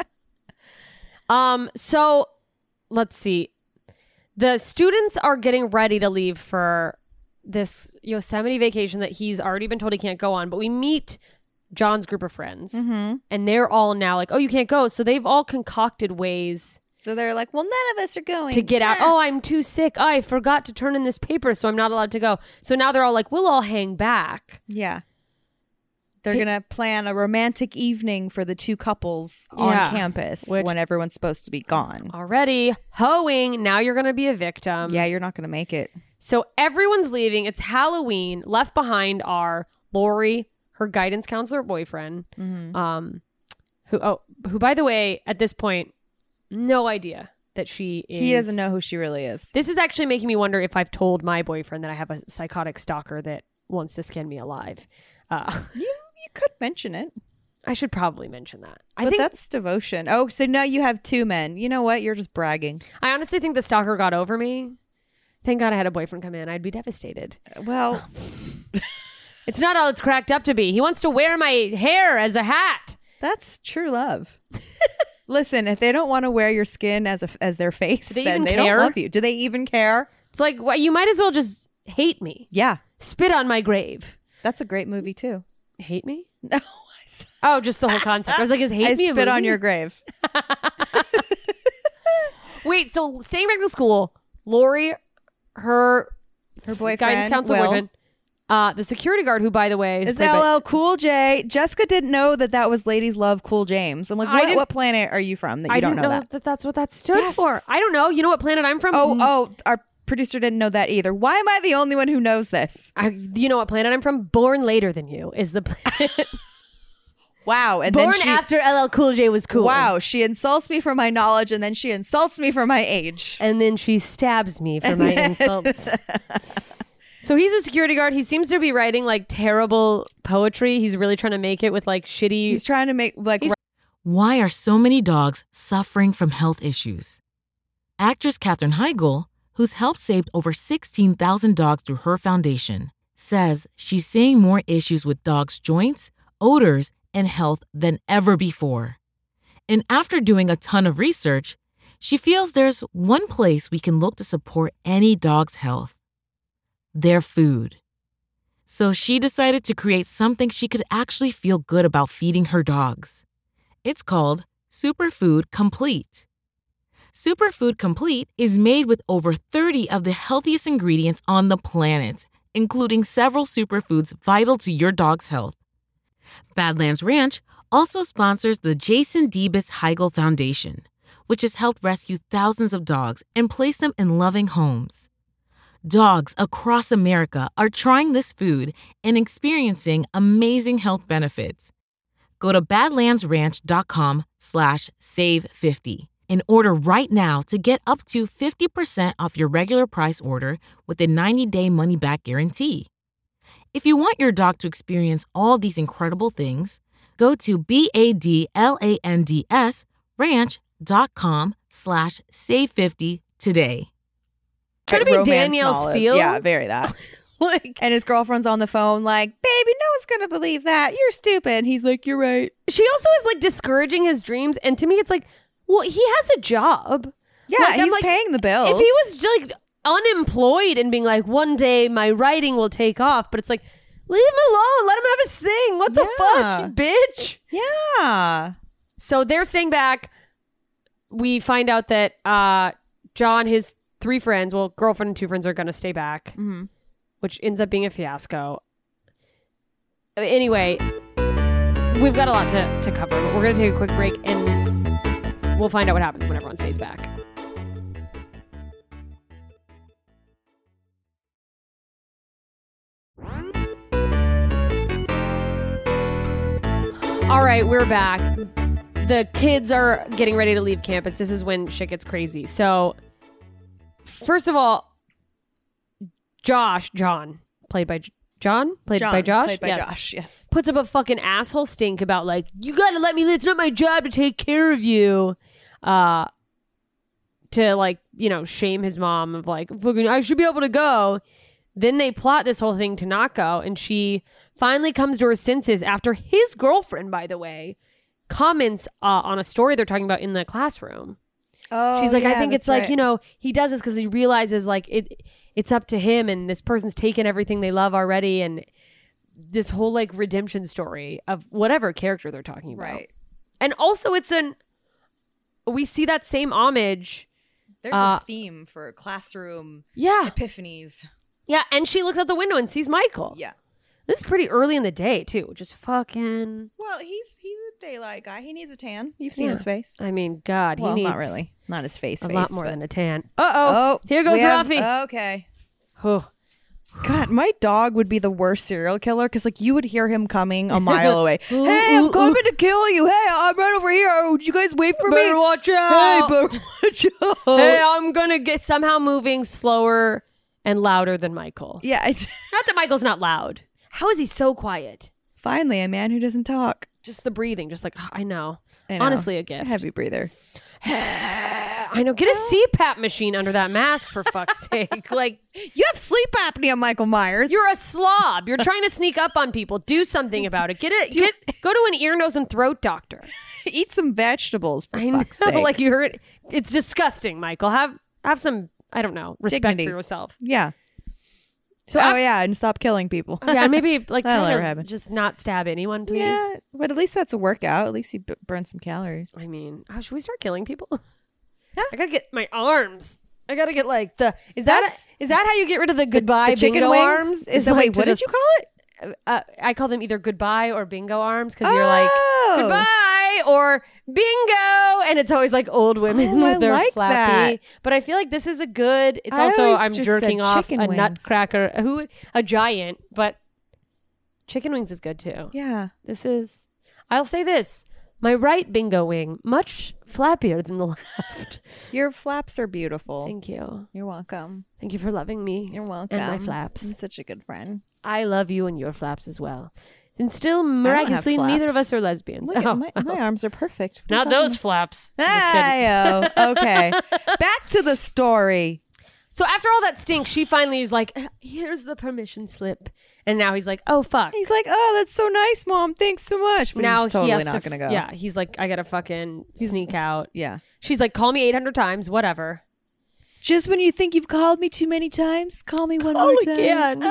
Um. So let's see. The students are getting ready to leave for this Yosemite vacation that he's already been told he can't go on. But we meet John's group of friends, Mm-hmm. and they're all now like, "Oh, you can't go." So they've all concocted ways So they're like, "Well, none of us are going to get out. Yeah. Oh, I'm too sick. Oh, I forgot to turn in this paper, so I'm not allowed to go. So now they're all like, "We'll all hang back." Yeah. They're Hey- gonna plan a romantic evening for the two couples on Yeah. campus Which- when everyone's supposed to be gone. Already hoeing. Now you're gonna be a victim. Yeah, you're not gonna make it. So everyone's leaving. It's Halloween. Left behind are Lori, her guidance counselor boyfriend, Mm-hmm. um, who oh, who by the way, at this point, no idea that she is. He doesn't know who she really is. This is actually making me wonder if I've told my boyfriend that I have a psychotic stalker that wants to skin me alive. Uh, You you could mention it, I should probably mention that. I but think that's devotion. Oh, so now you have two men. You know what? You're just bragging. I honestly think the stalker got over me. Thank God I had a boyfriend come in. I'd be devastated. Well, It's not all it's cracked up to be. He wants to wear my hair as a hat. that's true love. Listen, if they don't want to wear your skin as a, as their face, Do they then even they care? don't love you. Do they even care? It's like, well, you might as well just hate me. Yeah, Spit on my grave. that's a great movie too. Hate me? No, Oh, just the whole concept. I was like, is hate I me a spit on movie? your grave. Wait, so staying back to school, Lori, her Her boyfriend, guidance counselor Will. boyfriend, uh, the security guard, who, by the way, is Is played by- L L Cool J. Jessica didn't know that that was Ladies Love Cool James. I'm like, I what, didn't- what planet are you from that you I don't didn't know know that? that that's what that stood Yes. for. I don't know. You know what planet I'm from? Oh, oh, our producer didn't know that either. Why am I the only one who knows this? I, you know what planet I'm from? Born later than you is the planet. Wow. And Born then she, after L L Cool J was cool. wow, she insults me for my knowledge and then she insults me for my age. And then she stabs me for my insults. So he's a security guard. He seems to be writing like terrible poetry. He's really trying to make it with like shitty. He's trying to make like He's- Why are so many dogs suffering from health issues? Actress Katherine Heigl, who's helped save over sixteen thousand dogs through her foundation, says she's seeing more issues with dogs' joints, odors, and health than ever before. And after doing a ton of research, she feels there's one place we can look to support any dog's health: their food. So she decided to create something she could actually feel good about feeding her dogs. It's called Superfood Complete. Superfood Complete is made with over thirty of the healthiest ingredients on the planet, including several superfoods vital to your dog's health. Badlands Ranch also sponsors the Jason Debus Heigl Foundation, which has helped rescue thousands of dogs and place them in loving homes. Dogs across America are trying this food and experiencing amazing health benefits. Go to badlandsranch.com slash save 50 and order right now to get up to fifty percent off your regular price order with a ninety-day money-back guarantee. If you want your dog to experience all these incredible things, go to B-A-D-L-A-N-D-S ranch.com slash save 50 today. Trying to be romance Danielle knowledge. Steele? Yeah, very that. Like And his girlfriend's on the phone like, baby, no one's going to believe that. You're stupid. And he's like, you're right. she also is like discouraging his dreams, and to me, it's like, well, he has a job. Yeah, Like, I'm he's like, paying the bills. If he was like unemployed and being like, one day my writing will take off, but it's like, leave him alone. Let him have a sing. What the Yeah. fuck, bitch? Yeah. So they're staying back. We find out that uh, John, his three friends, well, girlfriend and two friends, are going to stay back, Mm-hmm. which ends up being a fiasco. Anyway, we've got a lot to, to cover, but we're going to take a quick break and we'll find out what happens when everyone stays back. All right, we're back. the kids are getting ready to leave campus. This is when shit gets crazy. So, first of all, Josh, John, played by John, played John, by Josh, played by yes. Josh, yes. Puts up a fucking asshole stink about like, you gotta let me live. It's not my job to take care of you. Uh, to like, you know, shame his mom of like, fucking, I should be able to go. Then they plot this whole thing to not go, and she finally comes to her senses after his girlfriend, by the way, comments uh, on a story they're talking about in the classroom. Oh, She's like, yeah, I think that's it's like, right. you know, he does this because he realizes like it, it's up to him, and this person's taken everything they love already, and this whole like redemption story of whatever character they're talking about. Right. And also, it's an we see that same homage. There's Uh, a theme for classroom Yeah, epiphanies. yeah, and she looks out the window and sees Michael. Yeah. This is pretty early in the day too, which is fucking. Well, he's he's a daylight guy. He needs a tan. You've seen Yeah. his face. I mean, God, Well, he needs not really. Not his face. a face, lot more but- than a tan. Uh oh, here goes we have- Rafi. Okay. Oh. God, my dog would be the worst serial killer because, like, you would hear him coming a mile away. Hey, I'm coming to kill you. Hey, I'm right over here. Would you guys wait for Better me? watch Hey, out. better watch out. Hey, I'm gonna get somehow moving slower and louder than Michael. Yeah. I, Not that Michael's not loud. How is he so quiet? finally, a man who doesn't talk. Just the breathing, just like "Ugh, I know. I know. Honestly, a He's gift. heavy breather. I know. Get a C PAP machine under that mask for fuck's sake. Like You have sleep apnea, Michael Myers. you're a slob. You're trying to sneak up on people. Do something about it. Get it. Get go to an ear, nose, and throat doctor. Eat some vegetables, for I know. fuck's sake. Like you heard. It's disgusting, Michael. Have have some. I don't know. Respect Dignity. for yourself. Yeah. So oh, af- yeah, and stop killing people. yeah, maybe like That'll try never to happen. just not stab anyone, please. Yeah, but at least that's a workout. At least you b- burn some calories. I mean, oh, should we start killing people? I gotta get my arms. I gotta get like the. Is that That's- is that how you get rid of the goodbye the chicken bingo wing? arms? Is that, like wait, to what did just- you call it? Uh, I call them either goodbye or bingo arms because you're like Oh. goodbye or bingo, and it's always like old women Oh, I with their like flappy. that. But I feel like this is a good. It's I also always I'm just jerking said off chicken a wings. nutcracker who a giant, but chicken wings is good too. Yeah. This is. I'll say this: my right bingo wing much flappier than the left. Your flaps are beautiful. Thank you. You're welcome. Thank you for loving me. You're welcome. And my flaps. I'm such a good friend. I love you and your flaps as well. And still, miraculously, flaps. neither of us are lesbians. Look, Oh, at my, my arms are perfect. What are not you those talking flaps. about? Just kidding. Ayo. Okay. Back to the story. So after all that stink, she finally is like, here's the permission slip. And now he's like, oh, fuck. He's like, oh, that's so nice, Mom. Thanks so much. But now he's totally he has not to, going to go. Yeah, he's like, I gotta fucking He's- sneak out. Yeah. She's like, call me eight hundred times, whatever. Just when you think you've called me too many times, call me one Call more time. again.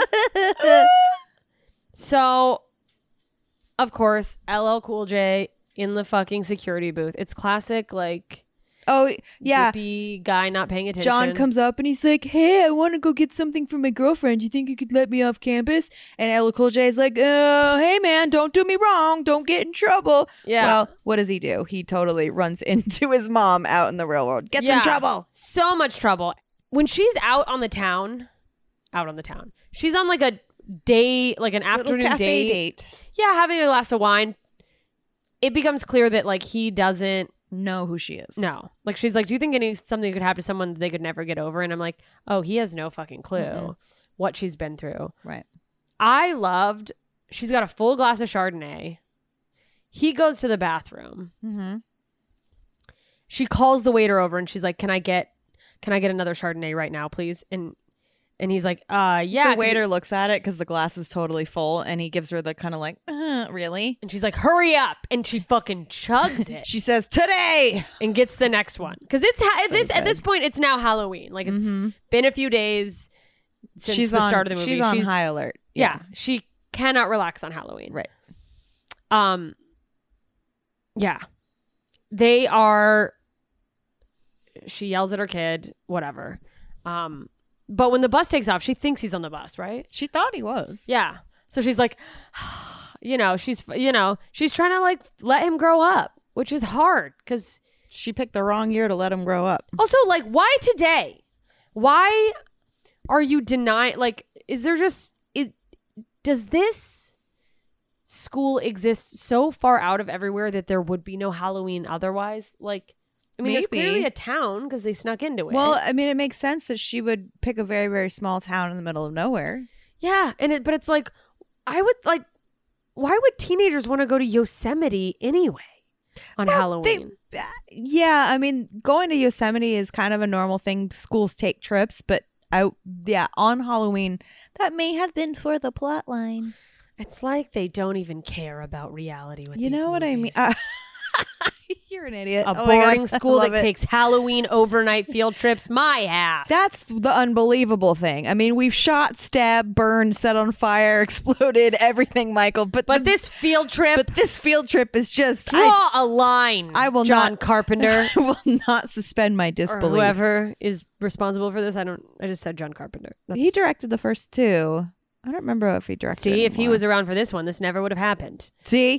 So, of course, L L Cool J in the fucking security booth. It's classic, like, Oh, yeah. dippy guy not paying attention. John comes up and he's like, hey, I want to go get something for my girlfriend. You think you could let me off campus? And L L Cool J is like, oh, hey, man, don't do me wrong. Don't get in trouble. Yeah. Well, what does he do? He totally runs into his mom out in the real world. Gets Yeah. in trouble. So much trouble. When she's out on the town, out on the town, she's on like a day, like an Little afternoon cafe date. date. Yeah, having a glass of wine. It becomes clear that like he doesn't Know who she is. know. Like she's like, do you think any something could happen to someone that they could never get over? And I'm like, oh, he has no fucking clue Mm-mm. what she's been through. Right. I loved. She's got a full glass of Chardonnay. He goes to the bathroom. Mm-hmm. She calls the waiter over and she's like, "Can I get, can I get another Chardonnay right now, please?" And and he's like, "Uh, yeah." The 'cause waiter it- looks at it because the glass is totally full, and he gives her the kind of like, uh, really? and she's like, "Hurry up!" And she fucking chugs it She says, today. and gets the next one because it's ha- at So this at good. this point it's now Halloween. Like it's Mhm. been a few days since She's the on, start of the movie. She's on high alert. Yeah, she cannot relax on Halloween. Right. Um. Yeah, they are. She yells at her kid. Whatever. Um. But when the bus takes off, she thinks he's on the bus, right? She thought he was. Yeah. So she's like, you know, she's you know, she's trying to like let him grow up, which is hard because She picked the wrong year to let him grow up. also like why today? Why are you denying? Like, is there just it? Does this school exists so far out of everywhere that there would be no Halloween otherwise? Like, I mean, there's Maybe. clearly a town because they snuck into it. Well, I mean, it makes sense that she would pick a very, very small town in the middle of nowhere. yeah, and it, but it's like, I would like, why would teenagers want to go to Yosemite anyway on Well, Halloween? they- yeah, I mean, going to Yosemite is kind of a normal thing. Schools take trips, but I, yeah, on Halloween, that may have been for the plot line. It's like they don't even care about reality with You these know what I mean? movies. Uh, you're an idiot. A Oh my boarding God, I school that love it. takes Halloween overnight field trips. My ass. That's the unbelievable thing. I mean, we've shot, stabbed, burned, set on fire, exploded, everything, Michael. But But the- this field trip, but this field trip is just. draw I, a line. I will John not- Carpenter. I will not suspend my Or disbelief. whoever is responsible for this. I don't. I just said John Carpenter. That's, He directed the first two. I don't remember if he directed. see, if he anymore. was around for this one, this never would have happened. see,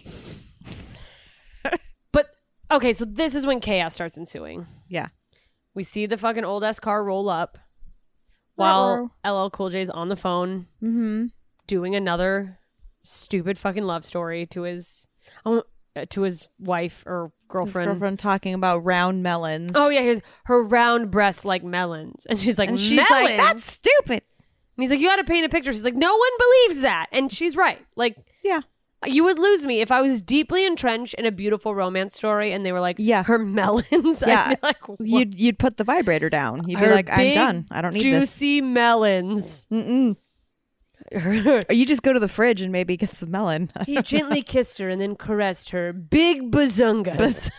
But okay, so this is when chaos starts ensuing. yeah, We see the fucking old ass car roll up while L L Cool J's on the phone mm-hmm. doing another stupid fucking love story to his uh, to his wife or girlfriend. His girlfriend talking about round melons. Oh yeah, here's her round breasts like melons, and she's like, and she's melons? like, "That's stupid." And he's like, you got to paint a picture. She's like, no one believes that, and she's right. Like, Yeah, you would lose me if I was deeply entrenched in a beautiful romance story, and they were like, Yeah. her melons. Yeah. I'd be like, what? you'd you'd put the vibrator down. You'd be Her like, "I'm big, done. I don't need this." juicy melons. Mm-mm. Or you just go to the fridge and maybe get some melon. He gently kissed her and then caressed her big bazungas.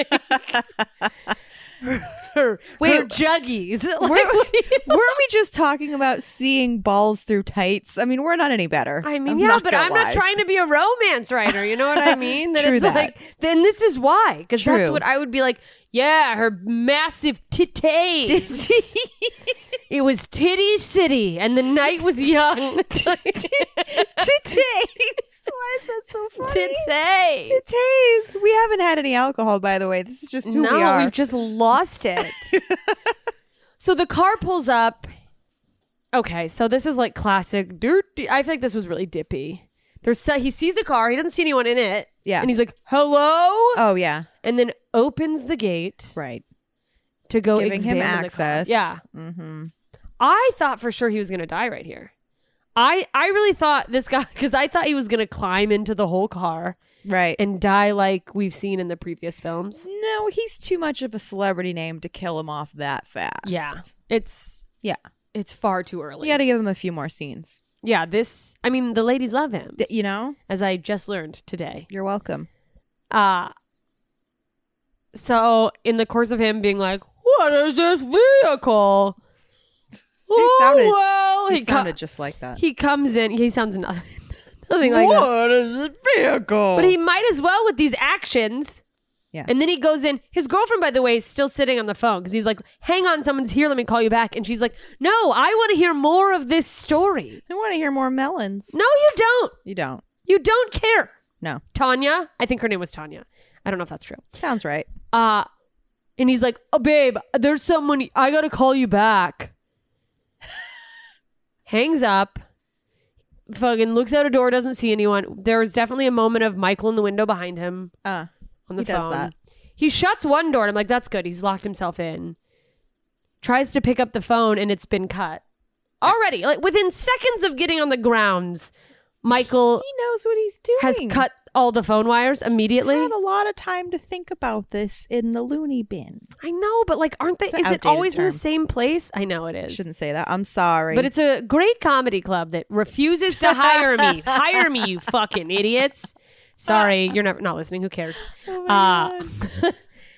her, her, Wait, her juggies. Like, We're, what do you- weren't we just talking about seeing balls through tights? I mean, we're not any better. I mean, I'm yeah, not but gonna I'm not lie. trying to be a romance writer. You know what I mean? That True it's that. like, then this is why. Because that's True. what I would be like, yeah, her massive titties. It was Titty City, and the night was young. Titties. Why is that so funny? Titties. Titties. We haven't had any alcohol, by the way. This is just who no, we are. we've just lost it. So the car pulls up. Okay, so this is like classic dirt. I feel like this was really dippy. There's he sees a car. He doesn't see anyone in it. Yeah. And he's like, hello? Oh, yeah. And then opens the gate Right. to go Giving him examine the car. access. Yeah. Mm-hmm. I thought for sure he was going to die right here. I, I really thought this guy, because I thought he was going to climb into the whole car Right. and die like we've seen in the previous films. No, he's too much of a celebrity name to kill him off that fast. Yeah. It's Yeah. it's far too early. You got to give him a few more scenes. Yeah, this, I mean, the ladies love him, D- You know? as I just learned today. You're welcome. Uh, so in the course of him being like, what is this vehicle? Oh, sounded- well, He co- sounded just like that. he comes in, he sounds nothing, nothing like that. What is this vehicle? But he might as well with these actions. Yeah. And then he goes in. His girlfriend, by the way, is still sitting on the phone because he's like, hang on, someone's here. Let me call you back. And she's like, no, I want to hear more of this story. I want to hear more melons. No, you don't. You don't. You don't care. No. Tanya. I think her name was Tanya. I don't know if that's true. Sounds right. Uh, and he's like, oh, babe, there's someone. I got to call you back. Hangs up. Fucking looks out a door, doesn't see anyone. There was definitely a moment of Michael in the window behind him. Uh, On the He does phone. that. He shuts one door and I'm like, that's good. He's locked himself in. Tries to pick up the phone and it's been cut. Already, like within seconds of getting on the grounds, Michael he knows what he's doing. has cut all the phone wires immediately. He had a lot of time to think about this in the loony bin. I know, but like, aren't they? It's an Is it outdated always in the term. same place? I know it is. Shouldn't say that. I'm sorry. But it's a great comedy club that refuses to hire me. Hire me, you fucking idiots. Sorry, you're never not listening. Who cares? Oh my Uh, God.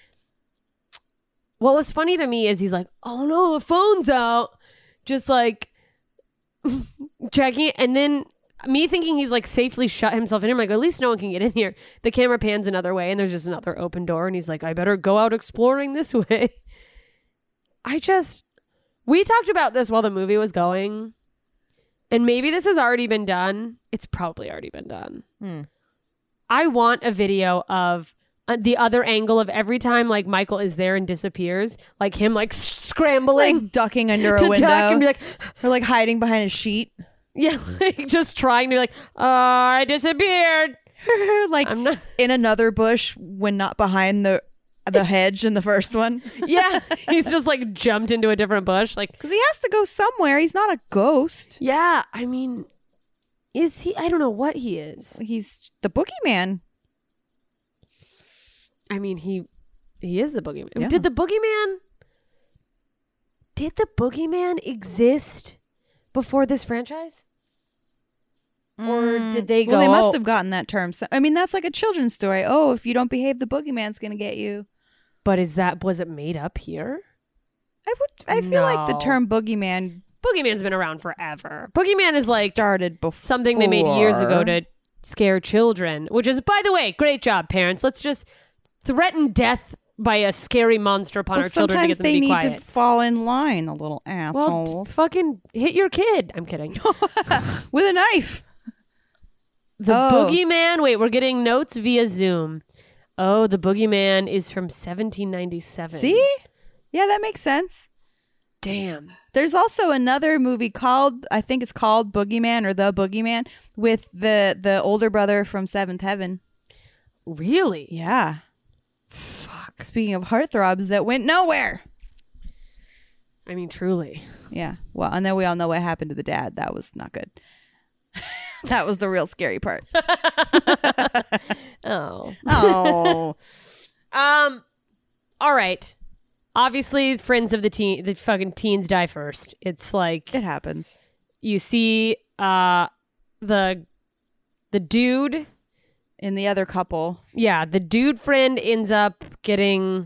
What was funny to me is he's like, oh no, the phone's out. Just like checking it. And then me thinking he's like safely shut himself in. I'm like, at least no one can get in here. The camera pans another way and there's just another open door. And he's like, I better go out exploring this way. I just, we talked about this while the movie was going. And maybe this has already been done. It's probably already been done. Hmm. I want a video of uh, the other angle of every time like Michael is there and disappears, like him like s- scrambling like ducking under to a window. duck and be like, or like hiding behind a sheet. yeah, like just trying to be like, oh, I disappeared. like I'm not. in another bush when not behind the the hedge in the first one. Yeah, he's just like jumped into a different bush. Like, Because he has to go somewhere. He's not a ghost. yeah, I mean, is he? I don't know what he is. He's the boogeyman. I mean, he he is the boogeyman. Yeah. Did the boogeyman? Did the boogeyman exist before this franchise? Or did they go? Well, they must "Oh, have gotten that term. So, I mean, that's like a children's story. Oh, if you don't behave, the boogeyman's going to get you. But is that was it made up here? I would. I feel like the No. term boogeyman Boogeyman's been around forever. Boogeyman is like started before something they made years ago to scare children, which is, by the way, great job, parents. Let's just threaten death by a scary monster upon Well, our children to sometimes get them they to be need quiet. to fall in line, the little well, assholes. t- fucking hit your kid. I'm kidding. With a knife. The Oh. Boogeyman. Wait, we're getting notes via Zoom. Oh, the Boogeyman is from seventeen ninety-seven. See? Yeah, that makes sense. Damn. There's also another movie called, I think it's called Boogeyman or The Boogeyman, with the the older brother from Seventh Heaven. Really? Yeah. Fuck. Speaking of heartthrobs that went nowhere. I mean, truly. Yeah. Well, and then we all know what happened to the dad. That was not good. That was the real scary part. Oh. Oh. Um. All right. Obviously, friends of the teen, the fucking teens die first. It's like It happens. you see, uh, the the dude. In the other couple. Yeah, the dude friend ends up getting.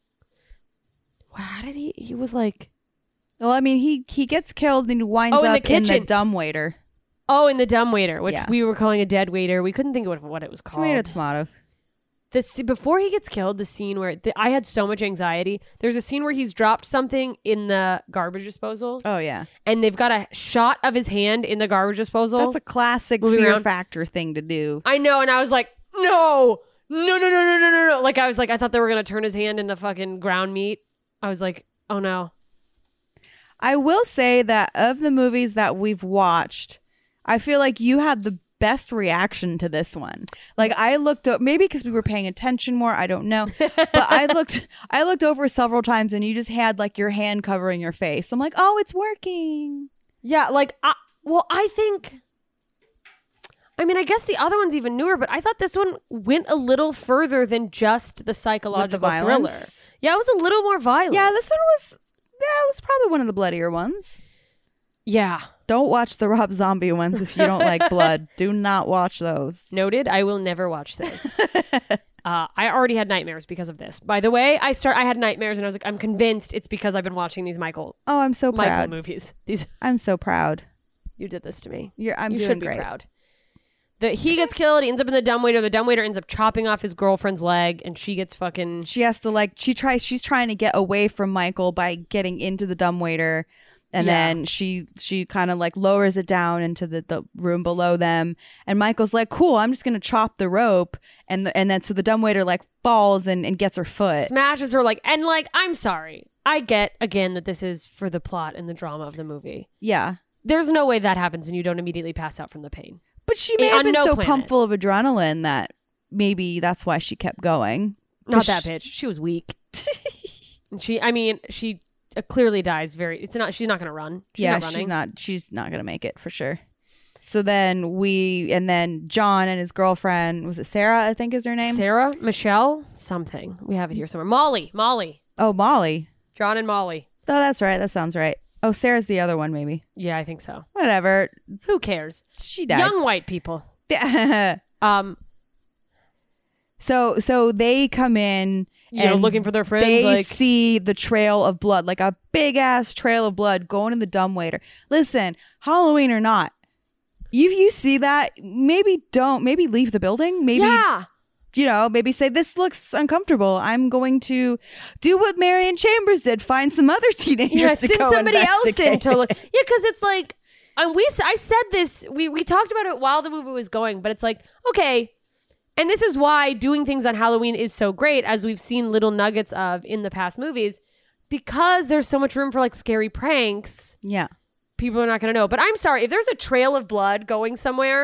How did he? He was like, Well, I mean, he he gets killed and he winds Oh, in the up in the kitchen. dumbwaiter. oh, in the dumbwaiter, which Yeah. we were calling a dead waiter. We couldn't think of what, what it was called. Tomato, tomato. The sc- before he gets killed, the scene where the, I had so much anxiety. There's a scene where he's dropped something in the garbage disposal, Oh, yeah. and they've got a shot of his hand in the garbage disposal. That's a classic Moving fear around. factor thing to do. I know, and I was like, no, no, no, no, no, no, no, no. Like I was like, I thought they were gonna turn his hand into fucking ground meat. I was like, oh no. I will say that of the movies that we've watched, I feel like you had the best reaction to this one. Like I looked up, maybe because we were paying attention more, I don't know. But I looked I looked over several times and you just had like your hand covering your face. I'm like, oh, it's working. Yeah, like, I, well, I think. I mean, I guess the other one's even newer, but I thought this one went a little further than just the psychological violence? thriller. Yeah, it was a little more violent. Yeah, this one was yeah, it was probably one of the bloodier ones. Yeah. Don't watch the Rob Zombie ones if you don't like blood. Do not watch those. Noted. I will never watch this. uh, I already had nightmares because of this. By the way, I start. I had nightmares, and I was like, I'm convinced it's because I've been watching these Michael Oh, I'm so Michael proud. movies. These I'm so proud. you did this to me. You're I'm you doing should be great. proud. The, he gets killed. He ends up in the dumbwaiter. The dumbwaiter ends up chopping off his girlfriend's leg, and she gets fucking. She has to like she tries she's trying to get away from Michael by getting into the dumbwaiter. And Yeah. then she she kind of like lowers it down into the, the room below them. And Michael's like, cool, I'm just going to chop the rope. And the, and then so the dumbwaiter like falls and, and gets her foot. Smashes her like, and like, I'm sorry. I get again that this is for the plot and the drama of the movie. Yeah. There's no way that happens and you don't immediately pass out from the pain. But she may On have been no so planet. pumped full of adrenaline that maybe that's why she kept going. Not 'Cause that she- bitch. She was weak. And she, I mean, she uh, clearly dies very. It's not. She's not going to run. She's yeah, not running. she's not she's not going to make it for sure. So then we and then John and his girlfriend, was it Sarah, I think is her name? Sarah, Michelle, something. We have it here somewhere. Molly, Molly, Oh, Molly. John and Molly. Oh, that's right. That sounds right. Oh, Sarah's the other one maybe. Yeah, I think so. Whatever. Who cares? She died. Young white people. Um, so so they come in you know, and looking for their friends. they like, see the trail of blood, like a big ass trail of blood going in the dumbwaiter. Listen, Halloween or not, if you see that, maybe don't, maybe leave the building. Maybe, yeah. you know, maybe say, this looks uncomfortable. I'm going to do what Marion Chambers did, find some other teenagers Yeah, to send go somebody else in investigate. to look. Yeah, because it's like, and we. I said this. We we talked about it while the movie was going, but it's like, okay, and this is why doing things on Halloween is so great, as we've seen little nuggets of in the past movies, because there's so much room for like scary pranks. Yeah. People are not going to know. But I'm sorry, if there's a trail of blood going somewhere,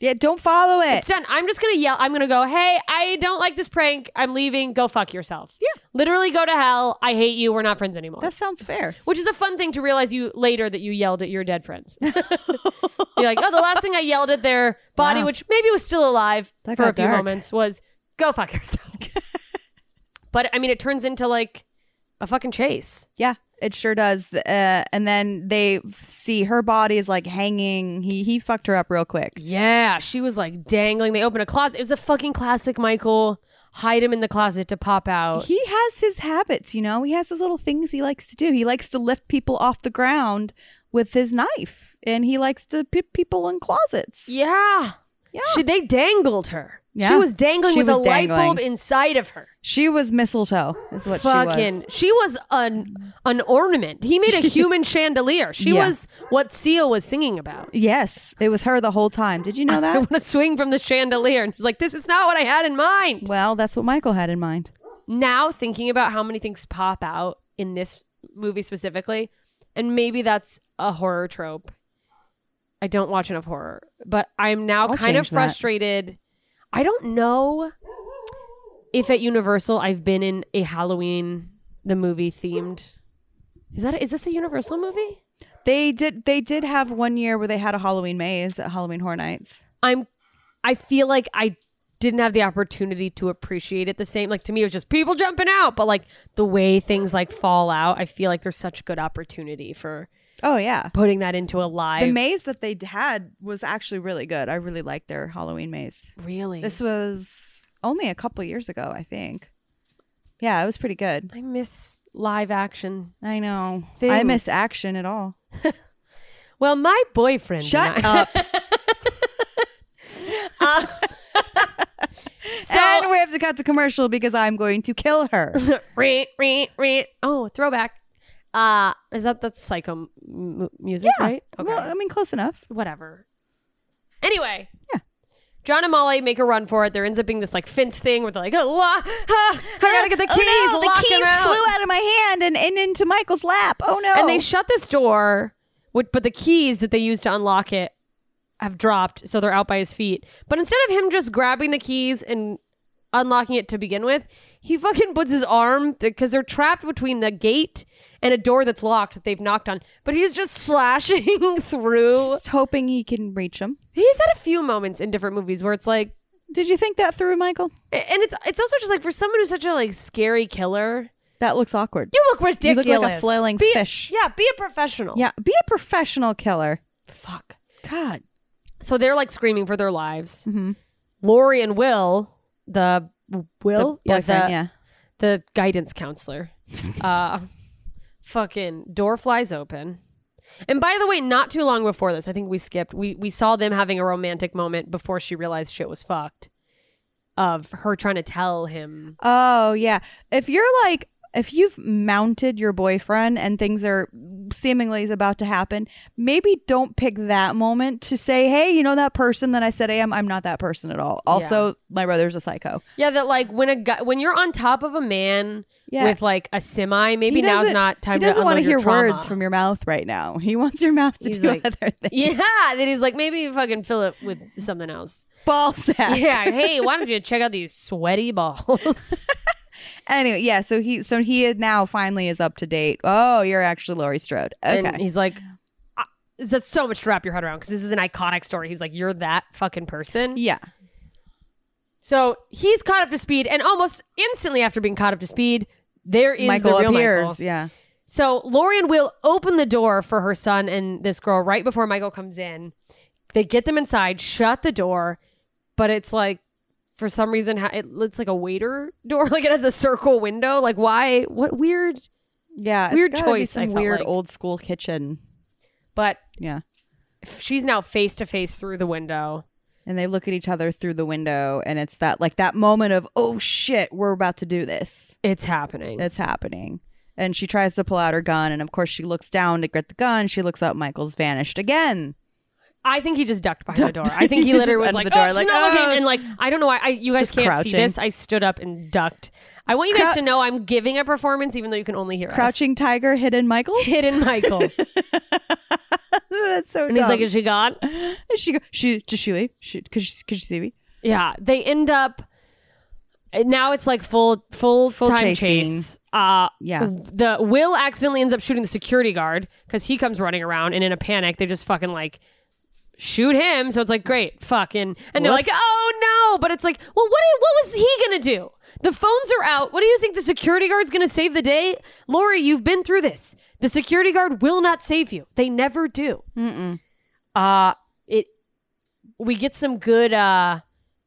Yeah, don't follow it. It's done. I'm just going to yell. I'm going to go, hey, I don't like this prank. I'm leaving. Go fuck yourself. Yeah. Literally go to hell. I hate you. We're not friends anymore. That sounds fair. Which is a fun thing to realize you later that you yelled at your dead friends. You're like, oh, the last thing I yelled at their body, Wow. which maybe was still alive That for a got few dark. moments, was go fuck yourself. But I mean, it turns into like a fucking chase. Yeah, it sure does. Uh, and then they see her body is like hanging. He he fucked her up real quick. Yeah, she was like dangling. They open a closet. It was a fucking classic Michael. Hide him in the closet to pop out. He has his habits, you know. He has his little things he likes to do. He likes to lift people off the ground with his knife, and he likes to put people in closets. Yeah. Yeah. She, they dangled her. Yeah. She was dangling She with was a light dangling. bulb inside of her. She was mistletoe, is what Fucking, she was an an ornament. He made a human chandelier. She Yeah. was what Seal was singing about. she was. Yes, it was her the whole time. Did you know I that? want to swing from the chandelier. And she's like, this is not what I had in mind. Well, that's what Michael had in mind. Now thinking about how many things pop out in this movie specifically, and maybe that's a horror trope. I don't watch enough horror, but I'm now I'll kind of change that. frustrated. I don't know if at Universal I've been in a Halloween the movie themed. Is that is this a Universal movie? They did. They did have one year where they had a Halloween maze at Halloween Horror Nights. I'm I feel like I didn't have the opportunity to appreciate it the same. Like to me it was just people jumping out, but like the way things like fall out, I feel like there's such good opportunity for Oh yeah, putting that into a live. the maze that they had was actually really good. I really liked their Halloween maze. Really? This was only a couple years ago, I think. Yeah, it was pretty good. I miss live action. I know. I miss Things. action at all. Well, my boyfriend. Shut and I- up. Uh, so, And we have to cut to commercial because I'm going to kill her. re, re, re. Oh, throwback. Uh, is that that's Psycho m- music, Yeah. right? Okay. Well, I mean, close enough. Whatever. Anyway. Yeah. John and Molly make a run for it. There ends up being this like fence thing where they're like, oh, la, ha, I gotta get the keys. Oh, no, lock the keys him out. flew out of my hand and, and into Michael's lap. Oh no. And they shut this door, with, but the keys that they used to unlock it have dropped, so they're out by his feet. But instead of him just grabbing the keys and unlocking it to begin with, he fucking puts his arm, because they're trapped between the gate and a door that's locked that they've knocked on. But he's just slashing through. Just hoping he can reach him. He's had a few moments in different movies where it's like, Did you think that through, Michael? and it's it's also just like for someone who's such a like scary killer, That looks awkward. you look ridiculous. You look like a flailing Be- fish. Yeah, be a professional. Yeah, be a professional killer. Fuck. God. So they're like screaming for their lives. Mm-hmm. Lori and Will, the Will, The boyfriend, the, yeah. the guidance counselor, uh, fucking door flies open. And by the way, not too long before this, I think we skipped. We we saw them having a romantic moment before she realized shit was fucked. Of her trying to tell him. Oh, yeah. If you're like, if you've mounted your boyfriend and things are seemingly is about to happen, maybe don't pick that moment to say, hey, you know that person that I said I am? I'm not that person at all. Also, my brother's a psycho. Yeah, that like when a guy when you're on top of a man Yeah. with like a semi, maybe He now's doesn't- not time He to doesn't want unload to your hear trauma. words from your mouth right now. He wants your mouth to He's do like- other things. Yeah, that he's like maybe fucking fill it with something else. Ball sack. Yeah, hey, why don't you check out these sweaty balls? Anyway, yeah. So he, so he is now finally is up to date. Oh, you're actually Laurie Strode. Okay. And he's like, uh, that's so much to wrap your head around because this is an iconic story. He's like, you're that fucking person. yeah. So he's caught up to speed, and almost instantly after being caught up to speed, there is Michael the real appears. Michael. Yeah. So Lori and Will open the door for her son and this girl right before Michael comes in. They get them inside, shut the door, but it's like, for some reason, ha- it looks like a waiter door. Like it has a circle window. Like why? What weird? Yeah. it's Weird gotta be choice, Some I felt weird like. old school kitchen. But Yeah. she's now face to face through the window. And they look at each other through the window, and it's that like that moment of, oh shit, we're about to do this. It's happening. It's happening. And she tries to pull out her gun, and of course she looks down to get the gun. She looks up, Michael's vanished again. I think he just ducked behind the door. I think he He's literally just was under like, the door, oh, she's like, not "Oh." looking. And like, I don't know why. I, you guys Just can't crouching. see this. I stood up and ducked. I want you guys Crou- to know I'm giving a performance even though you can only hear us. Crouching tiger, hidden Michael. Hidden Michael. That's so And dumb. he's like, is she gone? And she go, she, does she leave? She, could she, could she see me? Yeah. They end up, now it's like full, full, Full time chase chase. scene. Uh, Yeah. The Will accidentally ends up shooting the security guard because he comes running around, and in a panic, they just fucking like shoot him. So it's like, great, fucking. And they're like, Whoops. oh no. But it's like, well, what, what was he going to do? The phones are out. What do you think the security guard's going to save the day? Lori, you've been through this. The security guard will not save you. They never do. Mm-mm. Uh, it, we get some good, uh,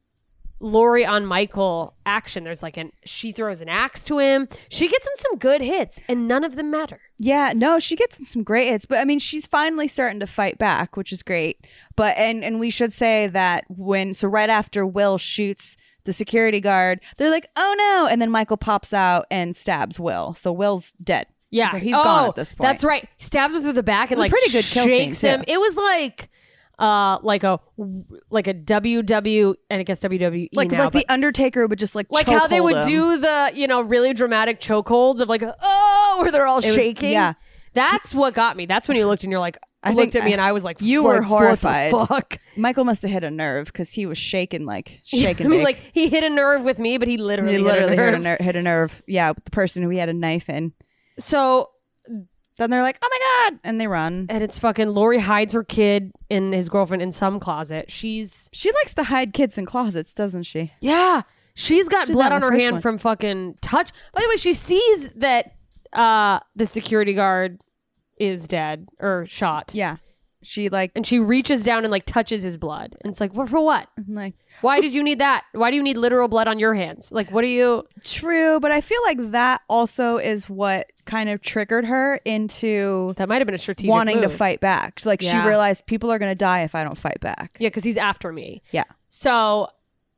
Lori on Michael action. There's like an, she throws an axe to him. She gets in some good hits, and none of them matter. Yeah, no, she gets in some great hits, but I mean, she's finally starting to fight back, which is great. But, and, and we should say that when, so right after Will shoots the security guard, they're like, oh no. And then Michael pops out and stabs Will. So Will's dead. Yeah. So he's oh, gone at this point. That's right. Stabs him through the back and It was like a pretty good kill scene, shakes him. too. It was like, uh, like a, like a W W, and I guess W W E Like, now, like but the Undertaker would just like like how they chokehold would him. do the, you know, really dramatic chokeholds of like, oh, where they're all was- shaking. yeah. That's what got me. That's when you looked and you're like, I looked think at me I- and I was like, you "Fuck, were what the horrified." fuck? Michael must have hit a nerve because he was shaking like shaking. I mean, big. like he hit a nerve with me, but he literally, he literally hit a hit nerve. a, ner- hit a nerve. Yeah, with the person who he had a knife in. So, Then they're like, oh my God. And they run. and it's fucking Lori hides her kid and his girlfriend in some closet. She's, She likes to hide kids in closets, doesn't she? yeah, she's got She did blood that on in the her first hand one. from fucking touch. By the way, she sees that uh, the security guard is dead or shot. Yeah. She like, And she reaches down and like touches his blood. And it's like, well, for what? like, Why did you need that? Why do you need literal blood on your hands? Like, what do you? true. But I feel like that also is what kind of triggered her into That might have been a strategic wanting to move. fight back. Like she Yeah. realized people are going to die if I don't fight back. Yeah, because he's after me. Yeah. So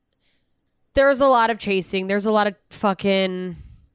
there's a lot of chasing. There's a lot of fucking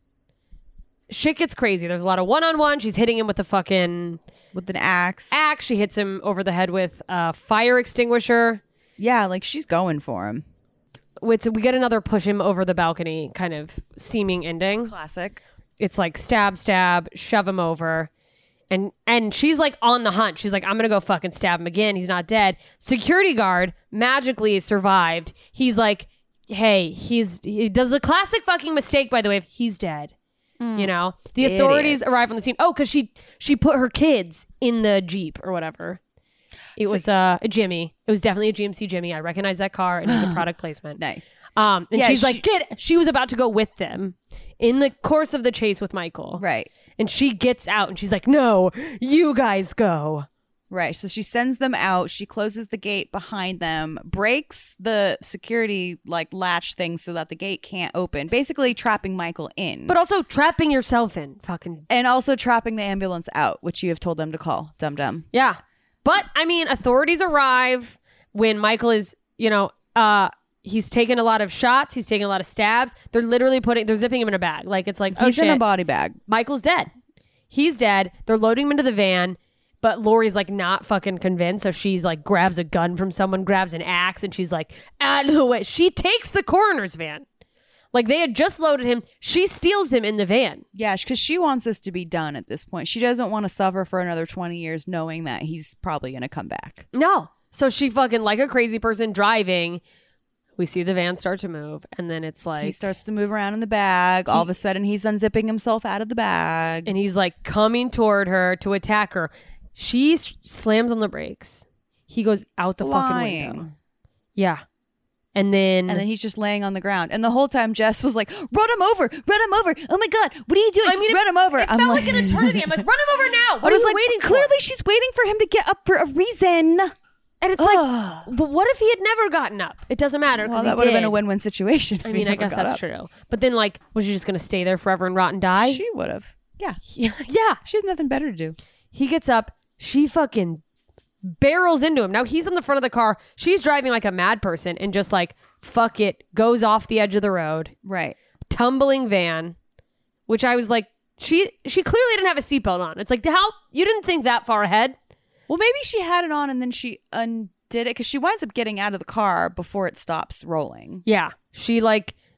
shit gets crazy. There's a lot of one on one. She's hitting him with a fucking With an axe. axe. She hits him over the head with a fire extinguisher. Yeah. Like she's going for him. With we get another push him over the balcony kind of seeming ending. Classic. It's like stab, stab, shove him over. And and she's like on the hunt. She's like, I'm gonna go fucking stab him again. He's not dead. Security guard magically survived. He's like, hey, he's he does the classic fucking mistake, by the way, if he's dead. You know? The authorities Idiots. arrive on the scene. Oh, because she she put her kids in the Jeep or whatever. It was uh, a Jimmy. It was definitely a G M C Jimmy. I recognize that car, and it was a product placement. Nice. Um, and Yeah, she's she- like, get. She was about to go with them in the course of the chase with Michael. Right. And she gets out and she's like, no, you guys go. Right. So she sends them out. She closes the gate behind them, breaks the security like latch thing so that the gate can't open, basically trapping Michael in. But also trapping yourself in. Fucking. and also trapping the ambulance out, which you have told them to call. Dum dum. Yeah. But, I mean, authorities arrive when Michael is, you know, uh, he's taking a lot of shots. He's taking a lot of stabs. They're literally putting, they're zipping him in a bag. Like, it's like, oh, He's shit. in a body bag. Michael's dead. He's dead. They're loading him into the van, but Lori's like not fucking convinced. So she's like grabs a gun from someone, grabs an axe, and she's like, out of the way. She takes the coroner's van. Like they had just loaded him. She steals him in the van. Yeah, because she wants this to be done at this point. She doesn't want to suffer for another twenty years knowing that he's probably going to come back. No. So she fucking, like a crazy person driving, we see the van start to move. And then it's like, He starts to move around in the bag. All of a sudden, he's unzipping himself out of the bag. and he's like coming toward her to attack her. She s- slams on the brakes. He goes out the fucking Flying. window. Yeah. And then, And then he's just laying on the ground. And the whole time, Jess was like, run him over, run him over. Oh my God, what are you doing? I mean, run him over. It felt like, an eternity. I'm like, run him over now. What I are was you like, waiting clearly for? she's waiting for him to get up for a reason. And it's Ugh. like, but what if he had never gotten up? It doesn't matter. Well, 'cause that he would have been did. a win-win situation. if I he mean, I never guess got that's up. true. But then, like, was she just going to stay there forever and rot and die? She would have. Yeah. yeah. yeah. She has nothing better to do. He gets up. She fucking barrels into him. Now he's in the front of the car. She's driving like a mad person and just like, fuck it, goes off the edge of the road. Right. Tumbling van, which I was like, she she clearly didn't have a seatbelt on. It's like, how? You didn't think that far ahead? Well, maybe she had it on and then she undid it because she winds up getting out of the car before it stops rolling. Yeah. She like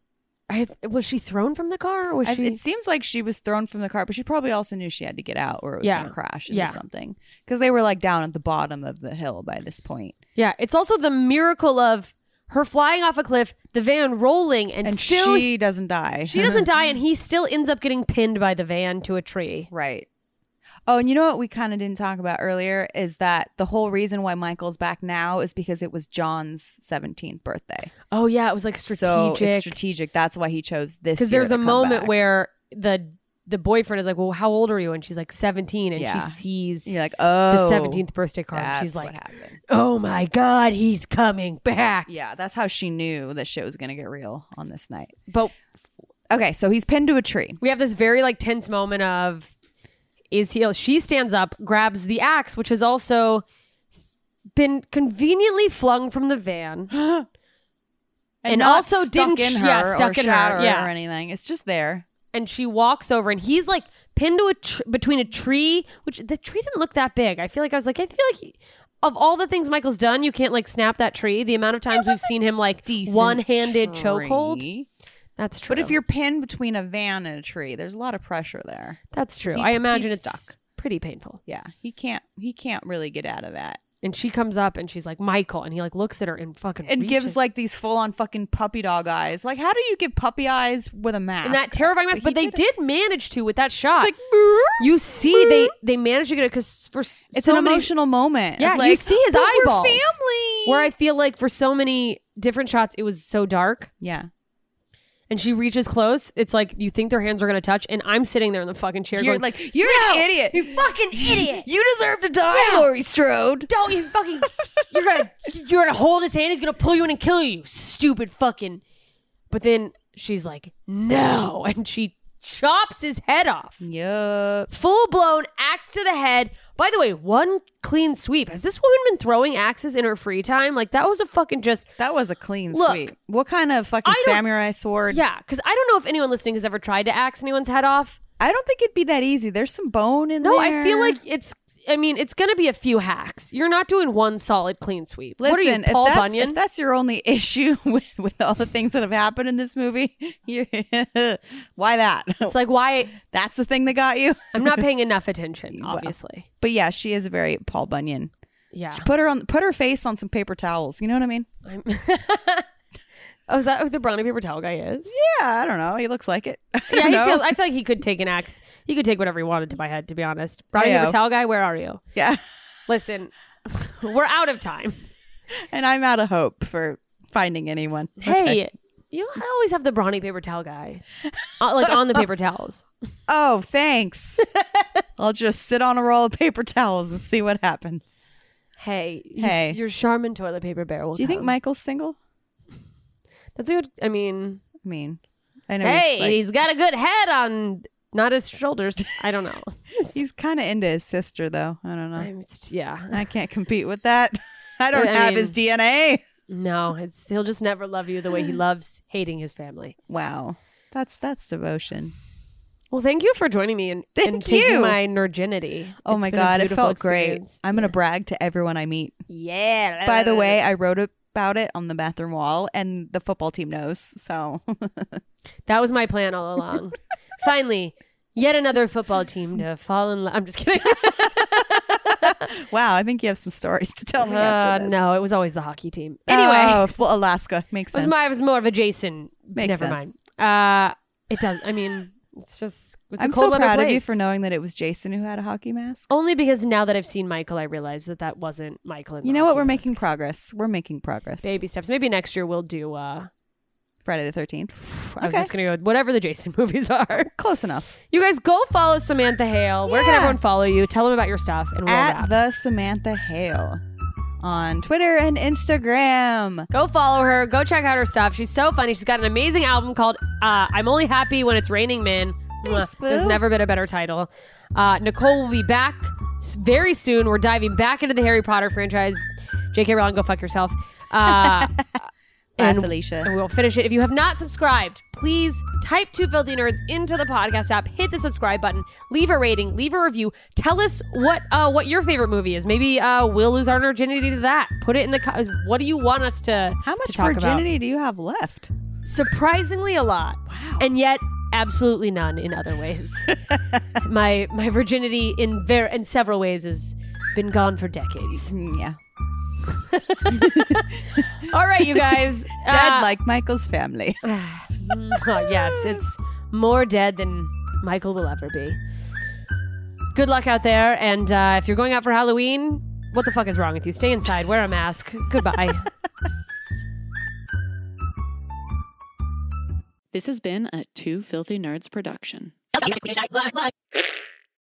I, was she thrown from the car? Or was I, she? it seems like she was thrown from the car, but she probably also knew she had to get out or it was Yeah. going to crash into Yeah. something. Because they were like down at the bottom of the hill by this point. Yeah, it's also the miracle of her flying off a cliff, the van rolling, and, And still she doesn't die. she doesn't die, and he still ends up getting pinned by the van to a tree. Right. Oh, and you know what we kind of didn't talk about earlier is that the whole reason why Michael's back now is because it was John's seventeenth birthday. Oh yeah, it was like strategic. So it's strategic. That's why he chose this. Because year there's to a come moment back. where the the boyfriend is like, "Well, how old are you?" And she's like, seventeen, and Yeah. she sees you're like, oh, the seventeenth birthday card. And That's she's what like, happened. "Oh my god, he's coming back!" Yeah, that's how she knew that shit was gonna get real on this night. But Okay, so he's pinned to a tree. we have this very like tense moment of, is he? She stands up, grabs the axe, which has also been conveniently flung from the van. And, And not also stuck didn't in sh- her yeah, stuck or in her, shatter yeah. or anything. It's just there. And she walks over, and he's like pinned to a tr- between a tree, which the tree didn't look that big. I feel like I was like, I feel like he, of all the things Michael's done, you can't like snap that tree. The amount of times we've seen him like Decent one-handed tree. chokehold. That's true. But if you're pinned between a van and a tree, there's a lot of pressure there. that's true. He- I imagine he's it's stuck. pretty painful. Yeah, he can't. He can't really get out of that. And she comes up and she's like, Michael, and he like looks at her and fucking And gives reaches- like these full on fucking puppy dog eyes. Like, how do you give puppy eyes with a mask? and that terrifying mask. he But they did it. did manage to with that shot. It's like, "Brr." you see, they they managed to get it because for s- It's so an many- emotional moment. of Yeah, you like, see his "But we're eyeballs." family. Where I feel like for so many different shots, it was so dark. yeah, And she reaches close. It's like you think their hands are going to touch. And I'm sitting there in the fucking chair you're going, like, you're "No, an idiot. you fucking idiot. You deserve to die, Laurie Strode. Don't you fucking, you're going to, you're going to hold his hand. He's going to pull you in and kill you, you stupid fucking." But then she's like, no. And she chops his head off. Yup. Full blown axe to the head. By the way, one clean sweep. Has this woman been throwing axes in her free time? Like that was a fucking just, That was a clean Look, sweep. What kind of fucking I don't- samurai sword? yeah. Because I don't know if anyone listening has ever tried to axe anyone's head off. I don't think it'd be that easy. There's some bone in No, there. I feel like it's, I mean, it's going to be a few hacks. You're not doing one solid clean sweep. Listen, what are you, Paul if, that's, Bunyan? if that's your only issue with, with all the things that have happened in this movie, you why that? It's like, why? That's the thing that got you. I'm not paying enough attention, Well. obviously. But yeah, she is very Paul Bunyan. Yeah. Put her on, put her face on some paper towels. You know what I mean? I'm oh, is that who the brownie paper towel guy is? Yeah, I don't know. He looks like it. I Yeah, don't he know. feels, I feel like he could take an axe. He could take whatever he wanted to my head, to be honest. Brownie Heyo. paper towel guy, where are you? Yeah, Listen, we're out of time. and I'm out of hope for finding anyone. Hey, Okay. you always have the brownie paper towel guy, uh, like on the paper towels. Oh, thanks. I'll just sit on a roll of paper towels and see what happens. Hey, you- Hey. your Charmin toilet paper bear will Do you think come. Michael's single? That's a good. I mean, I mean, I know hey, he's, like, he's got a good head on, not his shoulders. I don't know. he's kind of into his sister, though. I don't know. I'm, it's- yeah, I can't compete with that. I don't I have mean- his D N A. no, it's he'll just never love you the way he loves hating his family. Wow, that's that's devotion. Well, thank you for joining me and, Thank and taking you. my nurginity. Oh It's my been a god, it beautiful felt great. experience. I'm gonna brag to everyone I meet. Yeah. By the way, I wrote about it on the bathroom wall, and the football team knows. So that was my plan all along. Finally, yet another football team to fall in love. I'm just kidding. wow, I think you have some stories to tell me Uh, after this. no, it was always the hockey team. Anyway, oh, well, Alaska makes it was sense. my, it was more of a Jason. Makes Never sense. mind. Uh, it does. I mean, it's just. It's a I'm cold so weather proud of you place. for knowing that it was Jason who had a hockey mask. Only because now that I've seen Michael, I realize that that wasn't Michael. In You the know what? hockey We're mask. making progress. We're making progress. Baby steps. Maybe next year we'll do. Uh, Friday the thirteenth. I was Okay. just gonna go whatever the Jason movies are. Close enough. You guys go follow Samantha Hale. Where can Yeah. everyone follow you? Tell them about your stuff and we'll At wrap. the Samantha Hale on Twitter and Instagram. Go follow her. Go check out her stuff. She's so funny. She's got an amazing album called uh, I'm Only Happy When It's Raining Man. Thanks, Mwah. There's boo. never been a better title. Uh, Nicole will be back s- very soon. We're diving back into the Harry Potter franchise. J K Rowling, go fuck yourself. Uh, Bye, and, Felicia. and we'll finish it. If you have not subscribed, please type Two Filthy Nerds into the podcast app. Hit the subscribe button. Leave a rating. Leave a review. Tell us what uh, what your favorite movie is. Maybe uh, we'll lose our virginity to that. Put it in the. Co- what do you want us to? How to much talk about? virginity do you have left? Surprisingly a lot. Wow. And yet absolutely none in other ways. my my virginity in ver- in several ways has been gone for decades. Mm, yeah. All right, you guys. Dead Uh, like Michael's family. oh, yes, it's more dead than Michael will ever be. Good luck out there. And uh, if you're going out for Halloween, what the fuck is wrong with you? Stay inside. Wear a mask. Goodbye. This has been a Two Filthy Nerds production.